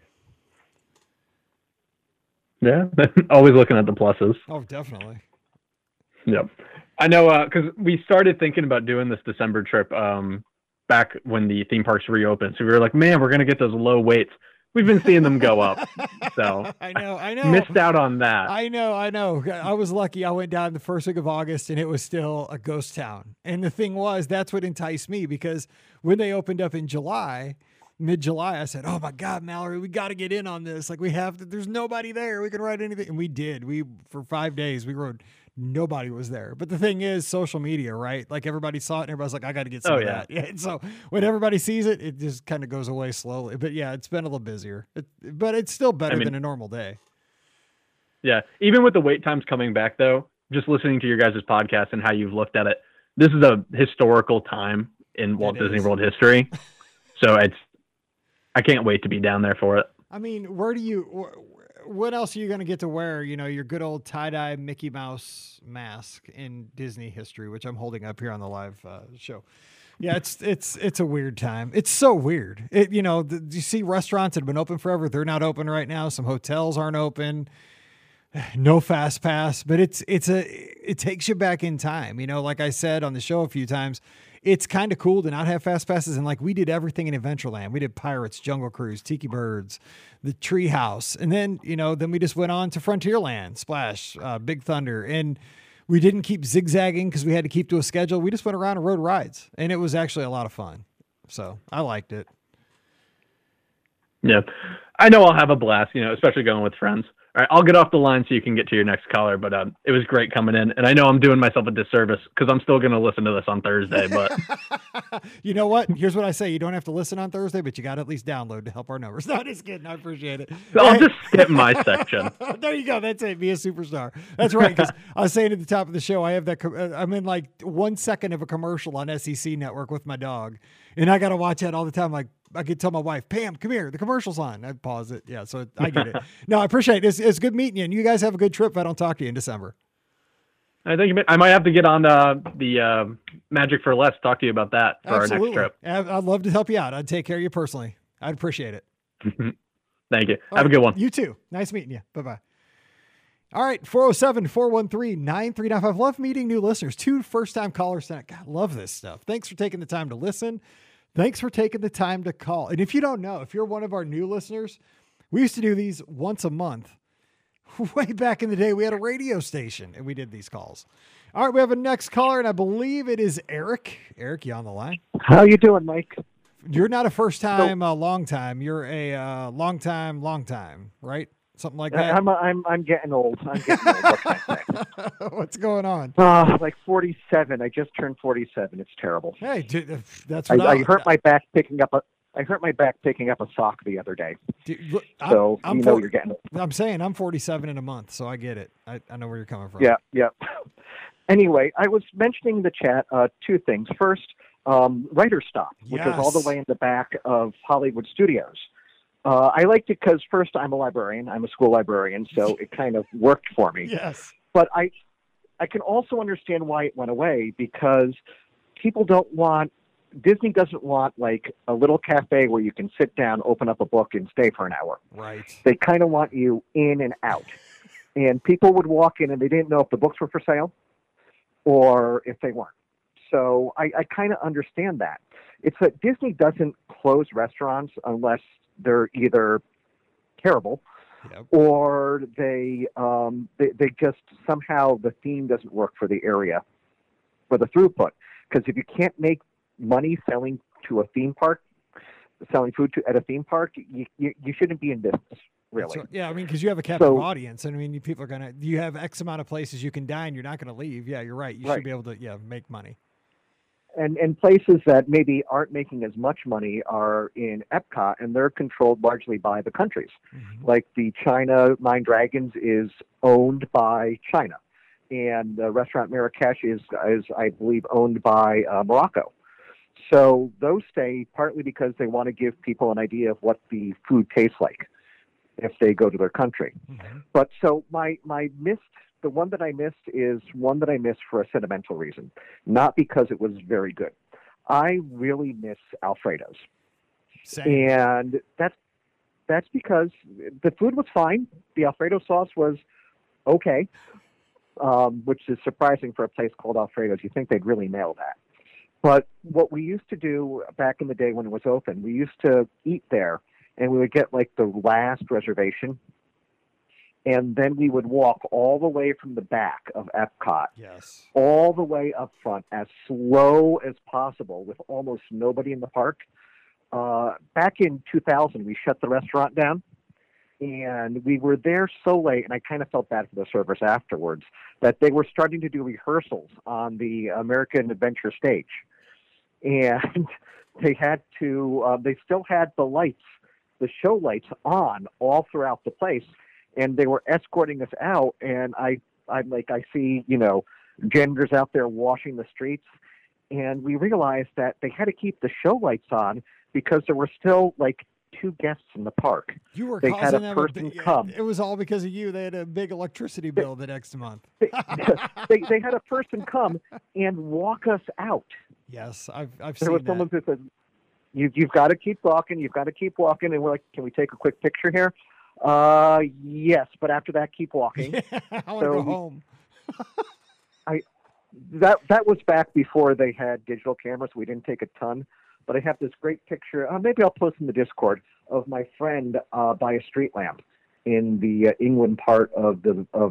S5: Yeah, always looking at the pluses.
S1: Oh, definitely.
S5: Yep. I know, because we started thinking about doing this December trip back when the theme parks reopened. So we were like, man, we're going to get those low waits. we've been seeing them go up. So
S1: I know.
S5: Missed out on that.
S1: I know. I was lucky. I went down the first week of August and it was still a ghost town. And the thing was, that's what enticed me, because when they opened up in July, mid-July, I said, oh my God, Mallory, we got to get in on this. Like, we have to, there's nobody there. We can ride anything. And we did. For 5 days, we rode. Nobody was there. But the thing is, social media, right? Like, everybody saw it and everybody's like, I got to get some of that. Yeah. And so when everybody sees it, it just kind of goes away slowly. But yeah, it's been a little busier. But it's still better than a normal day.
S5: Yeah. Even with the wait times coming back, though, just listening to your guys' podcast and how you've looked at it, this is a historical time in Walt Disney World history. So I can't wait to be down there for it.
S1: I mean, what else are you going to get to wear? You know, your good old tie-dye Mickey Mouse mask in Disney history, which I'm holding up here on the live show. Yeah, it's a weird time. It's so weird. You see restaurants that have been open forever. They're not open right now. Some hotels aren't open. No fast pass, but it takes you back in time. You know, like I said on the show a few times, it's kind of cool to not have fast passes. And like, we did everything in Adventureland. We did Pirates, Jungle Cruise, Tiki Birds, the Treehouse. And then, then we just went on to Frontierland, Splash, Big Thunder. And we didn't keep zigzagging because we had to keep to a schedule. We just went around and rode rides, and it was actually a lot of fun. So I liked it.
S5: Yeah. I know I'll have a blast, especially going with friends. All right, I'll get off the line so you can get to your next caller, but it was great coming in. And I know I'm doing myself a disservice because I'm still going to listen to this on Thursday. But
S1: you know what? Here's what I say. You don't have to listen on Thursday, but you got to at least download to help our numbers. No, just kidding. I appreciate it.
S5: I'll just skip my section.
S1: There you go. That's it. Be a superstar. That's right. Because I was saying at the top of the show, I have that. I'm in like 1 second of a commercial on SEC Network with my dog. And I got to watch that all the time. Like, I could tell my wife, Pam, come here. The commercial's on. I'd pause it. Yeah, so I get it. No, I appreciate it. It's good meeting you. And you guys have a good trip if I don't talk to you in December.
S5: I think I might have to get on the Magic for Less, talk to you about that for
S1: Absolutely.
S5: Our next
S1: trip. I'd love to help you out. I'd take care of you personally. I'd appreciate it.
S5: Thank you. Have a good one.
S1: You too. Nice meeting you. Bye-bye. All right, 407-413-9395. Love meeting new listeners. 2 first-time callers tonight. God, love this stuff. Thanks for taking the time to listen. Thanks for taking the time to call. And if you don't know, if you're one of our new listeners, we used to do these once a month. Way back in the day, we had a radio station and we did these calls. All right, we have a next caller, and I believe it is Eric. Eric, you on the line?
S6: How you doing, Mike?
S1: You're not a first-time, long time. You're a long time, right? Something like that.
S6: I'm getting old. What can I say?
S1: What's going on?
S6: Like 47. I just turned 47. It's terrible.
S1: Hey, dude, that's what
S6: I hurt my back picking up a sock the other day.
S1: Dude, look,
S6: so you're getting old.
S1: I'm saying I'm 47 in a month, so I get it. I know where you're coming from.
S6: Yeah. Anyway, I was mentioning in the chat 2 things. First, Writer's Stop, which is all the way in the back of Hollywood Studios. I liked it because, first, I'm a librarian. I'm a school librarian, so it kind of worked for me.
S1: Yes.
S6: But I can also understand why it went away, because people Disney doesn't want like a little cafe where you can sit down, open up a book, and stay for an hour.
S1: Right.
S6: They kind of want you in and out. And people would walk in and they didn't know if the books were for sale or if they weren't. So I kind of understand that. It's that Disney doesn't close restaurants unless they're either terrible, or they just somehow the theme doesn't work for the area for the throughput. Because if you can't make money selling to a theme park, selling food at a theme park, you shouldn't be in business, really.
S1: So, yeah, I mean, because you have a captive audience, and I mean, people are you have X amount of places you can dine. You're not going to leave. Yeah, you're right. You should be able to make money.
S6: And places that maybe aren't making as much money are in Epcot, and they're controlled largely by the countries. Mm-hmm. Like the China Nine Dragons is owned by China, and the restaurant Marrakesh is I believe, owned by Morocco. So those stay partly because they want to give people an idea of what the food tastes like if they go to their country. Mm-hmm. But so the one that I missed is one that I missed for a sentimental reason, not because it was very good. I really miss Alfredo's.
S1: Same.
S6: And that's because the food was fine. The Alfredo sauce was okay, which is surprising for a place called Alfredo's. You think they'd really nail that. But what we used to do back in the day when it was open, we used to eat there and we would get like the last reservation. And then we would walk all the way from the back of Epcot,
S1: Yes.
S6: all the way up front, as slow as possible, with almost nobody in the park. Back in 2000, we shut the restaurant down, and we were there so late, and I kind of felt bad for the servers afterwards, that they were starting to do rehearsals on the American Adventure stage. And they had to, they still had the lights, the show lights on all throughout the place. And they were escorting us out, and I see, janitors out there washing the streets, and we realized that they had to keep the show lights on because there were still like 2 guests in the park.
S1: You were
S6: They had
S1: causing
S6: a
S1: them
S6: person come.
S1: It was all because of you. They had a big electricity bill the next month.
S6: They had a person come and walk us out.
S1: Yes, I've
S6: There
S1: seen
S6: was
S1: that.
S6: someone who said, "You've got to keep walking. You've got to keep walking." And we're like, "Can we take a quick picture here?" Yes, but after that, keep walking.
S1: I want to go home.
S6: That was back before they had digital cameras. We didn't take a ton, but I have this great picture. Maybe I'll post in the Discord of my friend by a street lamp in the England part of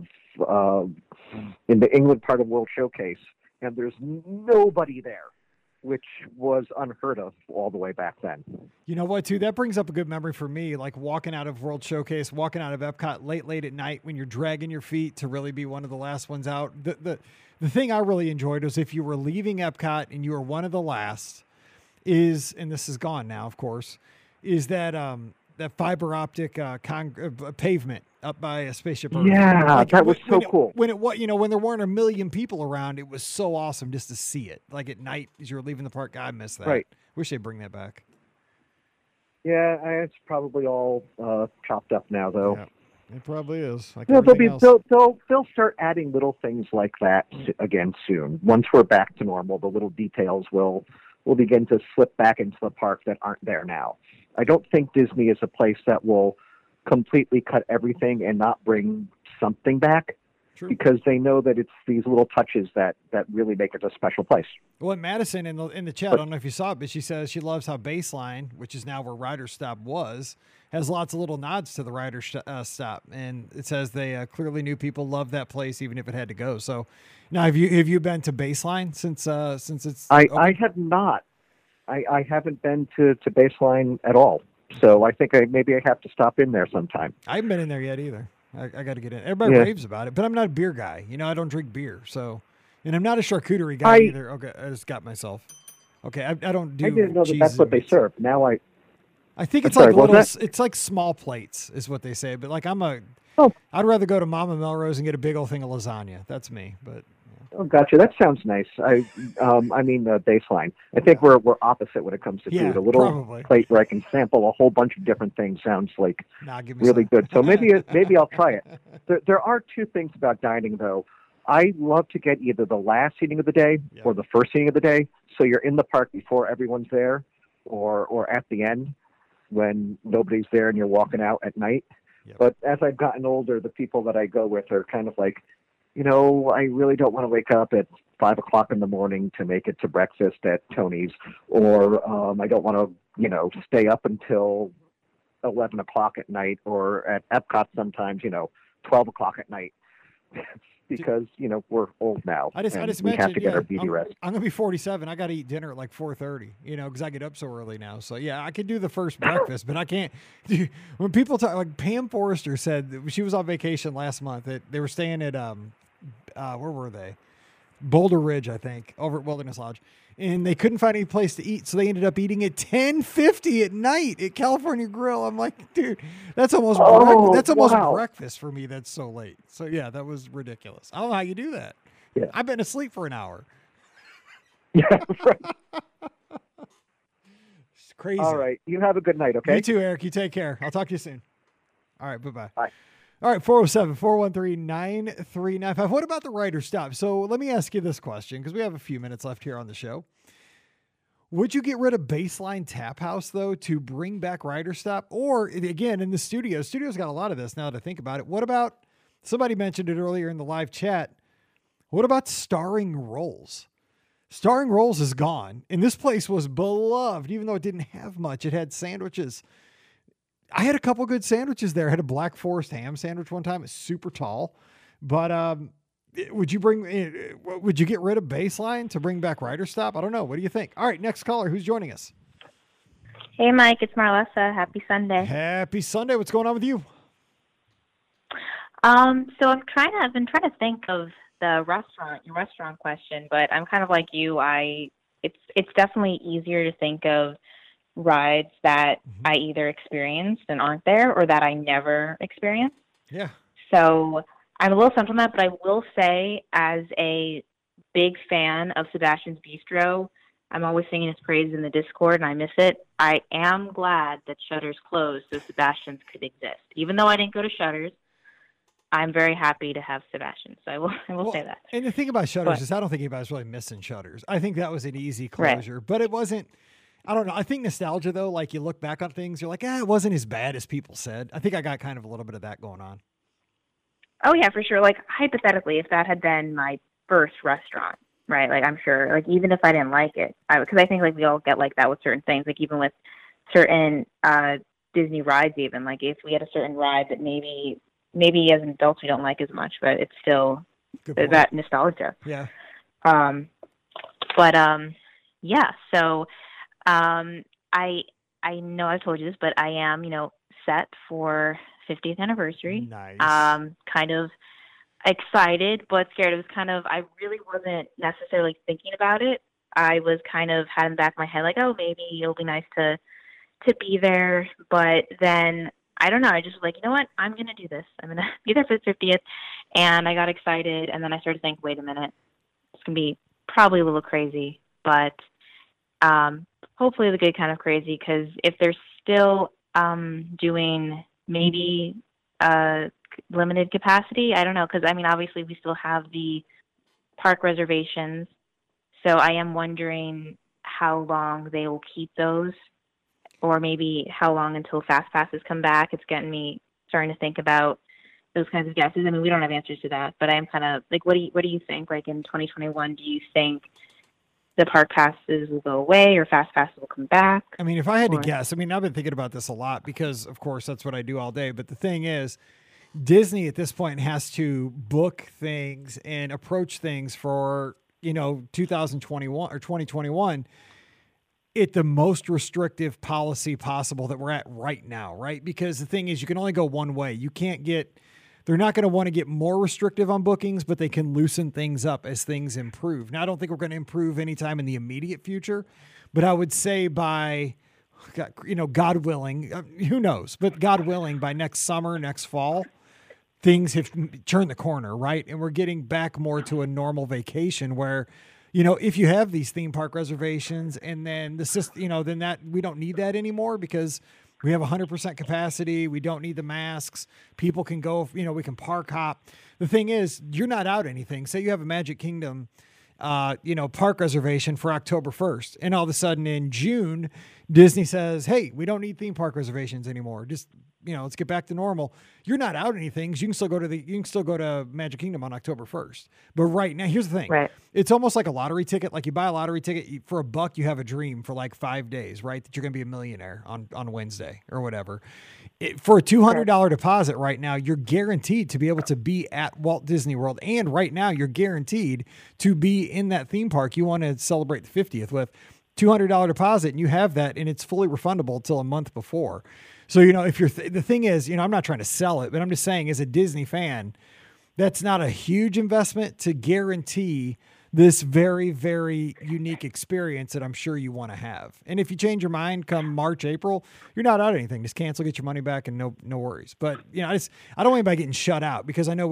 S6: in the England part of World Showcase, and there's nobody there, which was unheard of all the way back then.
S1: You know what, too? That brings up a good memory for me, like walking out of World Showcase, walking out of Epcot late at night when you're dragging your feet to really be one of the last ones out. The thing I really enjoyed was if you were leaving Epcot and you were one of the last, and this is gone now, of course, is that that fiber optic pavement up by Spaceship Earth.
S6: Yeah, that was so cool.
S1: When there weren't a million people around, it was so awesome just to see it. Like at night as you were leaving the park, I miss that.
S6: Right.
S1: Wish they'd bring that back.
S6: Yeah, it's probably all chopped up now, though.
S1: Yeah, it probably is. Like
S6: No,
S1: everything else.
S6: they'll start adding little things like that again soon. Once we're back to normal, the little details will begin to slip back into the park that aren't there now. I don't think Disney is a place that will completely cut everything and not bring something back.
S1: True.
S6: Because they know that it's these little touches that really make it a special place.
S1: Well, Madison in the chat, I don't know if you saw it, but she says she loves how Baseline, which is now where Rider Stop was, has lots of little nods to the Rider Stop, and it says they clearly knew people loved that place even if it had to go. So, now have you been to Baseline since it's?
S6: I have not. I haven't been to Baseline at all. So I think maybe I have to stop in there sometime.
S1: I haven't been in there yet either. I got to get in. Everybody raves about it, but I'm not a beer guy. I don't drink beer, so, and I'm not a charcuterie guy either. Okay, I just got myself. Okay, I don't do.
S6: I didn't know
S1: cheese
S6: that's what
S1: and
S6: they
S1: meats.
S6: serve. Now I
S1: think it's
S6: sorry,
S1: like
S6: what was
S1: it's like small plates is what they say. But like
S6: Oh.
S1: I'd rather go to Mama Melrose and get a big old thing of lasagna. That's me. But
S6: Oh, gotcha. That sounds nice. I mean the Baseline. I think we're opposite when it comes to food. A little
S1: probably.
S6: plate where I can sample a whole bunch of different things sounds like
S1: give me
S6: really
S1: some.
S6: good. So maybe I'll try it. There are 2 things about dining though. I love to get either the last seating of the day or the first seating of the day, so you're in the park before everyone's there, or at the end when nobody's there and you're walking out at night.
S1: Yep.
S6: But as I've gotten older, the people that I go with are kind of like, I really don't want to wake up at 5 o'clock in the morning to make it to breakfast at Tony's, or I don't want to, stay up until 11 o'clock at night, or at Epcot sometimes, 12 o'clock at night, because we're old now.
S1: I just
S6: we
S1: mentioned,
S6: have to get our beauty rest.
S1: I'm gonna be 47. I got to eat dinner at like 4:30. Because I get up so early now. So yeah, I could do the first breakfast, but I can't. When people talk, like Pam Forrester said that she was on vacation last month. That they were staying at where were they? Boulder Ridge, I think, over at Wilderness Lodge, and they couldn't find any place to eat, so they ended up eating at 10:50 at night at California Grill. I'm like, dude, that's almost breakfast for me. That's so late. So yeah, that was ridiculous. I don't know how you do that.
S6: Yeah.
S1: I've been asleep for an hour.
S6: Yeah, right.
S1: It's crazy.
S6: All right. You have a good night, okay?
S1: You too, Eric. You take care. I'll talk to you soon. All right. Bye-bye.
S6: Bye.
S1: All right, 407-413-9395. What about the Rider Stop? So let me ask you this question, because we have a few minutes left here on the show. Would you get rid of Baseline Tap House, though, to bring back Rider Stop? Or, again, in the studio's got a lot of this now to think about it. What about, somebody mentioned it earlier in the live chat, what about Starring Rolls? Starring Rolls is gone, and this place was beloved, even though it didn't have much. It had sandwiches. I had a couple good sandwiches there. I had a Black Forest ham sandwich one time. It's super tall, but would you get rid of Baseline to bring back Rider Stop? I don't know. What do you think? All right, next caller. Who's joining us?
S7: Hey, Mike, it's Marlessa. Happy Sunday.
S1: Happy Sunday. What's going on with you?
S7: So I've been trying to think of your restaurant question, but I'm kind of like you. It's definitely easier to think of rides that I either experienced and aren't there, or that I never experienced.
S1: Yeah.
S7: So I'm a little stumped on that, but I will say, as a big fan of Sebastian's Bistro, I'm always singing his praises in the Discord, and I miss it. I am glad that Shutters closed so Sebastian's could exist. Even though I didn't go to Shutters, I'm very happy to have Sebastian. So I will say that.
S1: And the thing about Shutters is I don't think anybody's really missing Shutters. I think that was an easy closure,
S7: right.
S1: But it wasn't. I don't know. I think nostalgia, though, like you look back on things, you're like, it wasn't as bad as people said. I think I got kind of a little bit of that going on.
S7: Oh, yeah, for sure. Like, hypothetically, if that had been my first restaurant, right? Like, I'm sure, like, even if I didn't like it, because I think, like, we all get like that with certain things, like, even with certain Disney rides, even. Like, if we had a certain ride that maybe as adults we don't like as much, but it's still that nostalgia.
S1: Yeah.
S7: Yeah, so I know I've told you this, but I am, set for 50th anniversary.
S1: Nice.
S7: Kind of excited, but scared. It was kind of, I really wasn't necessarily thinking about it. I was kind of had in the back of my head, like, oh, maybe it'll be nice to be there. But then, I don't know, I just was like, you know what? I'm going to do this. I'm going to be there for the 50th. And I got excited. And then I started thinking, wait a minute, it's going to be probably a little crazy, but hopefully the good kind of crazy, because if they're still doing maybe limited capacity, I don't know, because I mean, obviously we still have the park reservations, so I am wondering how long they will keep those, or maybe how long until fast passes come back. It's getting me starting to think about those kinds of guesses. I mean, we don't have answers to that, but I'm kind of like, what do you think? Like, in 2021, do you think the park passes will go away or fast passes will come back?
S1: I mean, if I had to guess, I mean, I've been thinking about this a lot because, of course, that's what I do all day. But the thing is, Disney at this point has to book things and approach things for, 2021 or 2021 at the most restrictive policy possible that we're at right now, right? Because the thing is, you can only go one way. They're not going to want to get more restrictive on bookings, but they can loosen things up as things improve. Now, I don't think we're going to improve anytime in the immediate future, but I would say by, God willing, who knows, but God willing, by next summer, next fall, things have turned the corner, right? And we're getting back more to a normal vacation where, if you have these theme park reservations and then the system, then that we don't need that anymore because we have 100% capacity. We don't need the masks. People can go, we can park hop. The thing is, you're not out anything. Say you have a Magic Kingdom, park reservation for October 1st. And all of a sudden in June, Disney says, hey, we don't need theme park reservations anymore. Just, let's get back to normal. You're not out anything. You can still go to Magic Kingdom on October 1st. But right now, here's the thing. Right. It's almost like a lottery ticket. Like you buy a lottery ticket for $1, you have a dream for like 5 days, right? That you're going to be a millionaire on Wednesday or whatever. For a $200 deposit right now, you're guaranteed to be able to be at Walt Disney World. And right now, you're guaranteed to be in that theme park you want to celebrate the 50th with. $200 deposit, and you have that, and it's fully refundable till a month before. So, if you're, the thing is, I'm not trying to sell it, but I'm just saying as a Disney fan, that's not a huge investment to guarantee this very, very unique experience that I'm sure you want to have. And if you change your mind come March, April, you're not out anything. Just cancel, get your money back, and no worries. But, I don't want anybody getting shut out because I know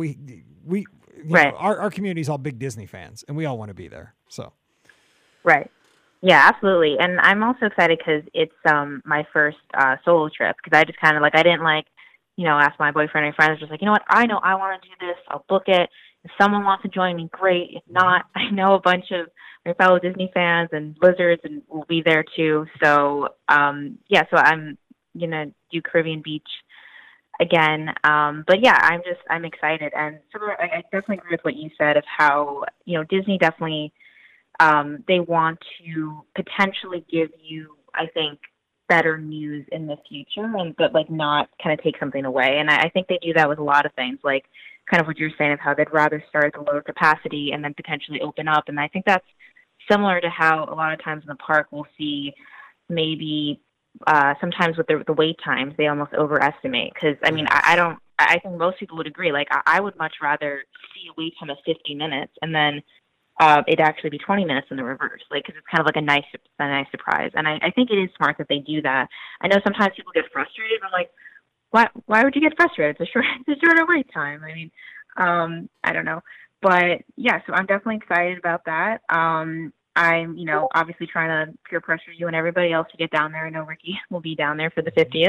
S1: our community is all big Disney fans and we all want to be there. So.
S7: Right. Yeah, absolutely. And I'm also excited because it's my first solo trip, because I just kind of I didn't ask my boyfriend or friends. I was just like, you know what, I know I want to do this. I'll book it. If someone wants to join me, great. If not, I know a bunch of my fellow Disney fans and Blizzards and will be there too. So, so I'm going to do Caribbean Beach again. But yeah, I'm excited. And so I definitely agree with what you said of how, Disney definitely, they want to potentially give you, I think, better news in the future, but like not kind of take something away. And I think they do that with a lot of things, like kind of what you're saying of how they'd rather start at the lower capacity and then potentially open up. And I think that's similar to how a lot of times in the park we'll see maybe sometimes with the wait times, they almost overestimate. Because, I mean, I think most people would agree. Like, I would much rather see a wait time of 50 minutes and then it'd actually be 20 minutes in the reverse, like, because it's kind of like a nice surprise. And I think it is smart that they do that. I know sometimes people get frustrated. I'm like, why would you get frustrated? It's a shorter wait time. I mean, I don't know. But, yeah, so I'm definitely excited about that. I'm, obviously trying to peer pressure you and everybody else to get down there. I know Ricky will be down there for the 50th.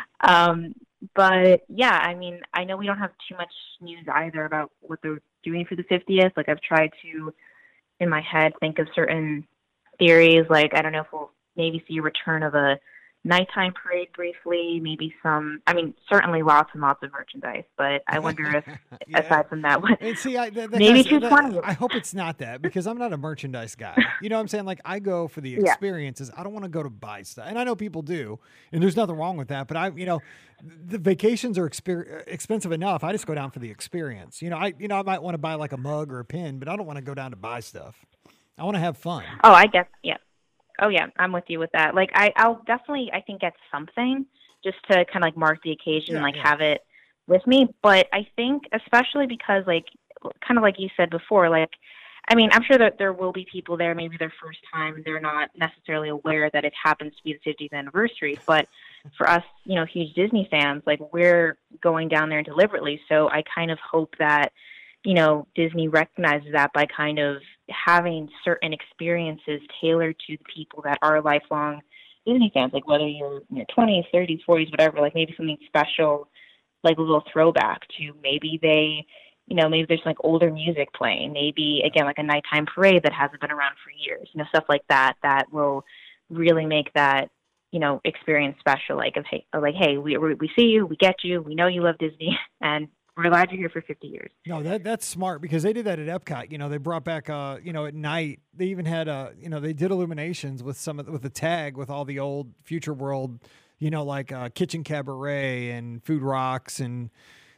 S7: But, yeah, I mean, I know we don't have too much news either about what they're doing for the 50th. Like, I've tried to, in my head, think of certain theories. Like, I don't know if we'll maybe see a return of a nighttime parade briefly, maybe certainly lots and lots of merchandise, but I wonder if aside from that,
S1: and see,
S7: maybe 220.
S1: I hope it's not that, because I'm not a merchandise guy. You know what I'm saying? Like, I go for the experiences. I don't want to go to buy stuff, and I know people do, and there's nothing wrong with that, but the vacations are expensive enough. I just go down for the experience. I might want to buy like a mug or a pin, but I don't want to go down to buy stuff. I want to have fun.
S7: Oh, I guess, yeah. Oh, yeah, I'm with you with that. Like, I'll definitely, I think, get something just to kind of, like, mark the occasion, have it with me. But I think, especially because, like, kind of like you said before, like, I mean, I'm sure that there will be people there, maybe their first time, they're not necessarily aware that it happens to be the 50th anniversary. But for us, huge Disney fans, like, we're going down there deliberately. So I kind of hope that, Disney recognizes that by kind of having certain experiences tailored to the people that are lifelong Disney fans, like whether you're in your 20s, 30s, 40s, whatever, like maybe something special, like a little throwback to maybe maybe there's like older music playing, maybe again, like a nighttime parade that hasn't been around for years, stuff like that will really make that, experience special. Like, hey, we see you, we get you, we know you love Disney, and we're glad you're here for 50 years.
S1: No, that's smart, because they did that at Epcot. They brought back, at night, they even had, they did illuminations with with the tag with all the old Future World, like Kitchen Cabaret and Food Rocks and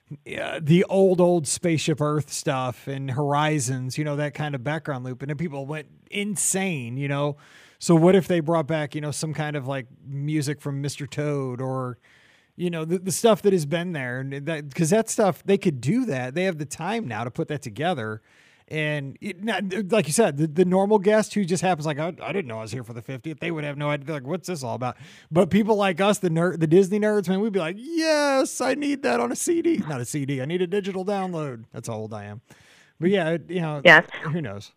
S1: the old Spaceship Earth stuff and Horizons, that kind of background loop. And then people went insane, So what if they brought back, some kind of like music from Mr. Toad or, the stuff that has been there, and because that stuff, they could do that. They have the time now to put that together. And like you said, the normal guest who just happens like, I didn't know I was here for the 50th. They would have no idea. They're like, what's this all about? But people like us, the Disney nerds, man, we'd be like, yes, I need that on a CD. Not a CD. I need a digital download. That's how old I am. But yeah,
S7: yes.
S1: Who knows?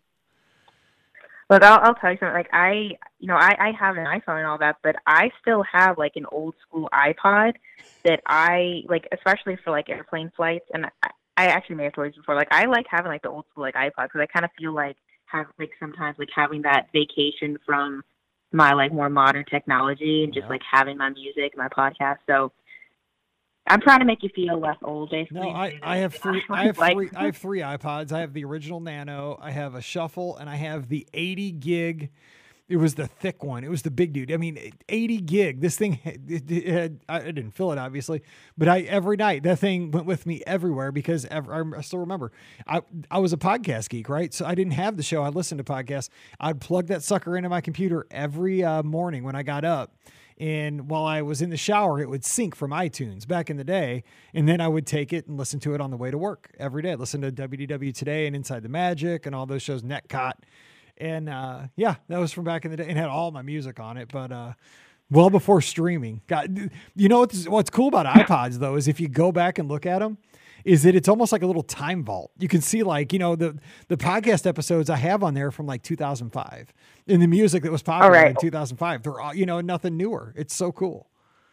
S7: Look, I'll tell you something. Like, I have an iPhone and all that, but I still have like an old school iPod that I like, especially for like airplane flights. And I actually may have told you before. Like, I like having like the old school like iPod, because I kind of feel like sometimes like having that vacation from my like more modern technology and just like having my music, my podcast. So I'm trying to make you feel less old, basically.
S1: No, I have three. I have three iPods. I have the original Nano. I have a Shuffle, and I have the 80 gig. It was the thick one. It was the big dude. I mean, 80 gig. This thing, I didn't fill it, obviously, but every night that thing went with me everywhere, because I still remember I was a podcast geek, right? So I didn't have the show. I listened to podcasts. I'd plug that sucker into my computer every morning when I got up. And while I was in the shower, it would sync from iTunes back in the day. And then I would take it and listen to it on the way to work every day. I'd listen to WDW Today and Inside the Magic and all those shows, Netcot. And that was from back in the day, and had all my music on it. But well before streaming. God, what's cool about iPods, though, is if you go back and look at them, is that it's almost like a little time vault. You can see like, the podcast episodes I have on there from like 2005 and the music that was popular in 2005. They're all, nothing newer. It's so cool.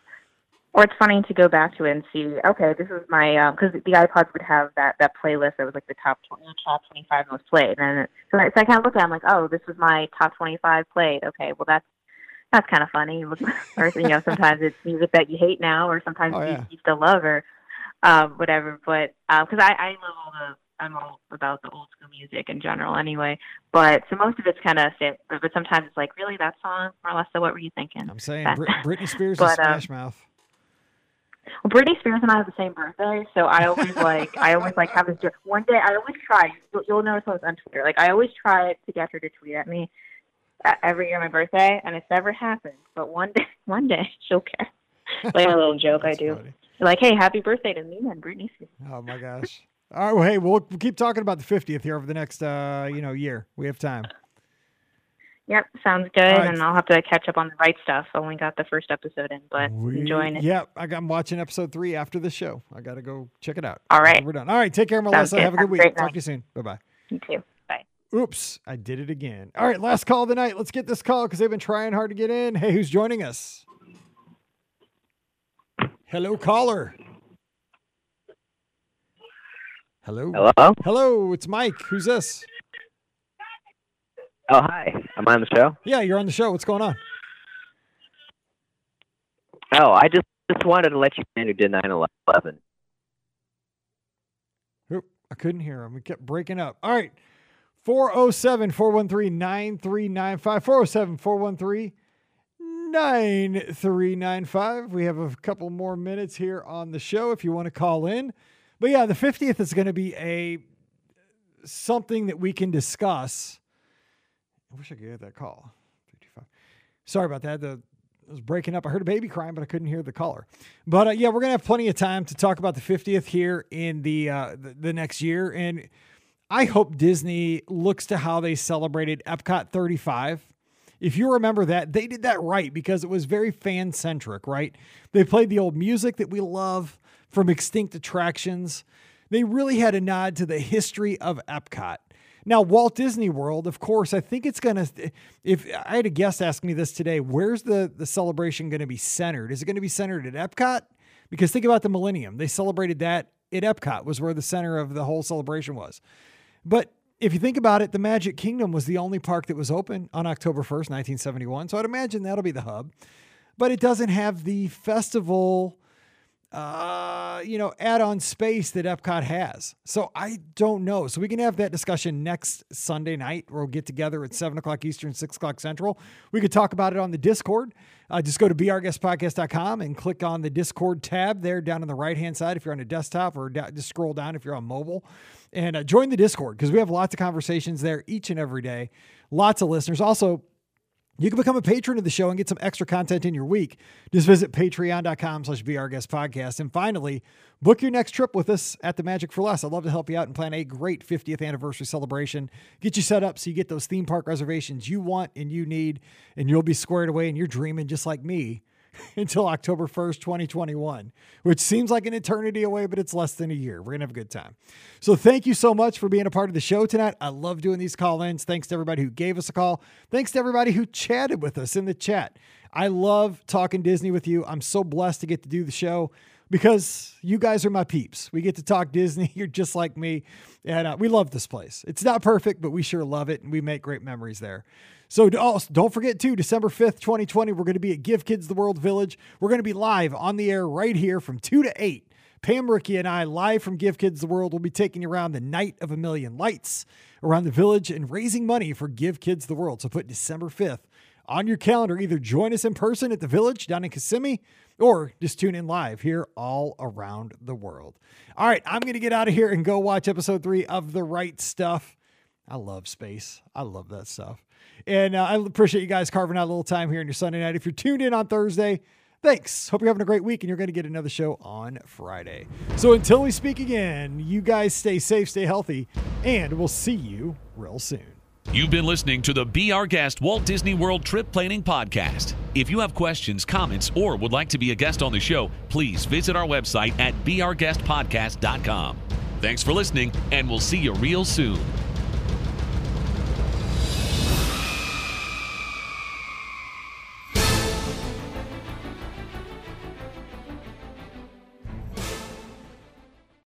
S7: Or it's funny to go back to it and see, okay, this is my, because the iPods would have that playlist that was like the top 25 most played. And so I kind of look at it, I'm like, oh, this was my top 25 played. Okay, well, that's kind of funny. Or, sometimes it's music that you hate now, or sometimes you still love, or whatever. But because I love all I'm all about the old school music in general anyway. But so most of it's kind of, but sometimes it's like, really, that song? Marlessa, what were you thinking?
S1: I'm saying Britney Spears is Smash Mouth.
S7: Well, Britney Spears and I have the same birthday, so I always have this. One day, I always try. You'll notice when it's on Twitter. Like, I always try to get her to tweet at me every year on my birthday, and it's never happened. But one day she'll care. Like a little joke I do.
S1: Funny.
S7: Like, hey, happy birthday to me and Britney Spears.
S1: Oh my gosh! All right, well, hey, we'll keep talking about the 50th here over the next year. We have time.
S7: Yep, sounds good,
S1: right.
S7: and I'll have to catch up on the right stuff. Only got the first episode in, but enjoying it.
S1: Yep, I'm watching episode 3 after the show. I got to go check it out.
S7: All right.
S1: We're done. All right, take care, Melissa. Have a good week. Talk to you soon. Bye-bye.
S7: You too. Bye.
S1: Oops, I did it again. All right, last call of the night. Let's get this call because they've been trying hard to get in. Hey, who's joining us? Hello, caller. Hello.
S8: Hello?
S1: Hello, it's Mike. Who's this?
S8: Oh, hi. Am I on the show?
S1: Yeah, you're on the show. What's going on?
S8: Oh, I just wanted to let you know who did 9/11.
S1: Oop, I couldn't hear him. We kept breaking up. All right. 407-413-9395. 407-413-9395. We have a couple more minutes here on the show if you want to call in. But yeah, the 50th is going to be something that we can discuss. I wish I could get that call. 55. Sorry about that. It was breaking up. I heard a baby crying, but I couldn't hear the caller. But yeah, we're going to have plenty of time to talk about the 50th here in the next year. And I hope Disney looks to how they celebrated Epcot 35. If you remember that, they did that right because it was very fan-centric, right? They played the old music that we love from extinct attractions. They really had a nod to the history of Epcot. Now, Walt Disney World, of course, I think it's going to, if I had a guest ask me this today, where's the celebration going to be centered? Is it going to be centered at Epcot? Because think about the Millennium. They celebrated that at Epcot was where the center of the whole celebration was. But if you think about it, the Magic Kingdom was the only park that was open on October 1st, 1971. So I'd imagine that'll be the hub. But it doesn't have the festival add-on space that Epcot has. So I don't know. So we can have that discussion next Sunday night. We'll get together at 7 o'clock Eastern, 6 o'clock Central. We could talk about it on the Discord. Just go to beourguestpodcast.com and click on the Discord tab there down on the right-hand side if you're on a desktop, or just scroll down if you're on mobile. And join the Discord because we have lots of conversations there each and every day. Lots of listeners. Also, you can become a patron of the show and get some extra content in your week. Just visit patreon.com/beourguestpodcast. And finally, book your next trip with us at the Magic for Less. I'd love to help you out and plan a great 50th anniversary celebration. Get you set up so you get those theme park reservations you want and you need, and you'll be squared away and you're dreaming just like me until October 1st, 2021, which seems like an eternity away, but it's less than a year. We're going to have a good time. So thank you so much for being a part of the show tonight. I love doing these call-ins. Thanks to everybody who gave us a call. Thanks to everybody who chatted with us in the chat. I love talking Disney with you. I'm so blessed to get to do the show because you guys are my peeps. We get to talk Disney. You're just like me. And we love this place. It's not perfect, but we sure love it. And we make great memories there. So don't forget too, December 5th, 2020, we're going to be at Give Kids the World Village. We're going to be live on the air right here from 2 to 8. Pam, Ricky, and I live from Give Kids the World. We'll be taking you around the Night of a Million Lights around the village and raising money for Give Kids the World. So put December 5th on your calendar. Either join us in person at the village down in Kissimmee or just tune in live here all around the world. All right, I'm going to get out of here and go watch episode 3 of The Right Stuff. I love space. I love that stuff. And I appreciate you guys carving out a little time here on your Sunday night. If you're tuned in on Thursday, thanks. Hope you're having a great week and you're going to get another show on Friday. So until we speak again, you guys stay safe, stay healthy, and we'll see you real soon.
S2: You've been listening to the Be Our Guest Walt Disney World Trip Planning Podcast. If you have questions, comments, or would like to be a guest on the show, please visit our website at beourguestpodcast.com. Thanks for listening, and we'll see you real soon.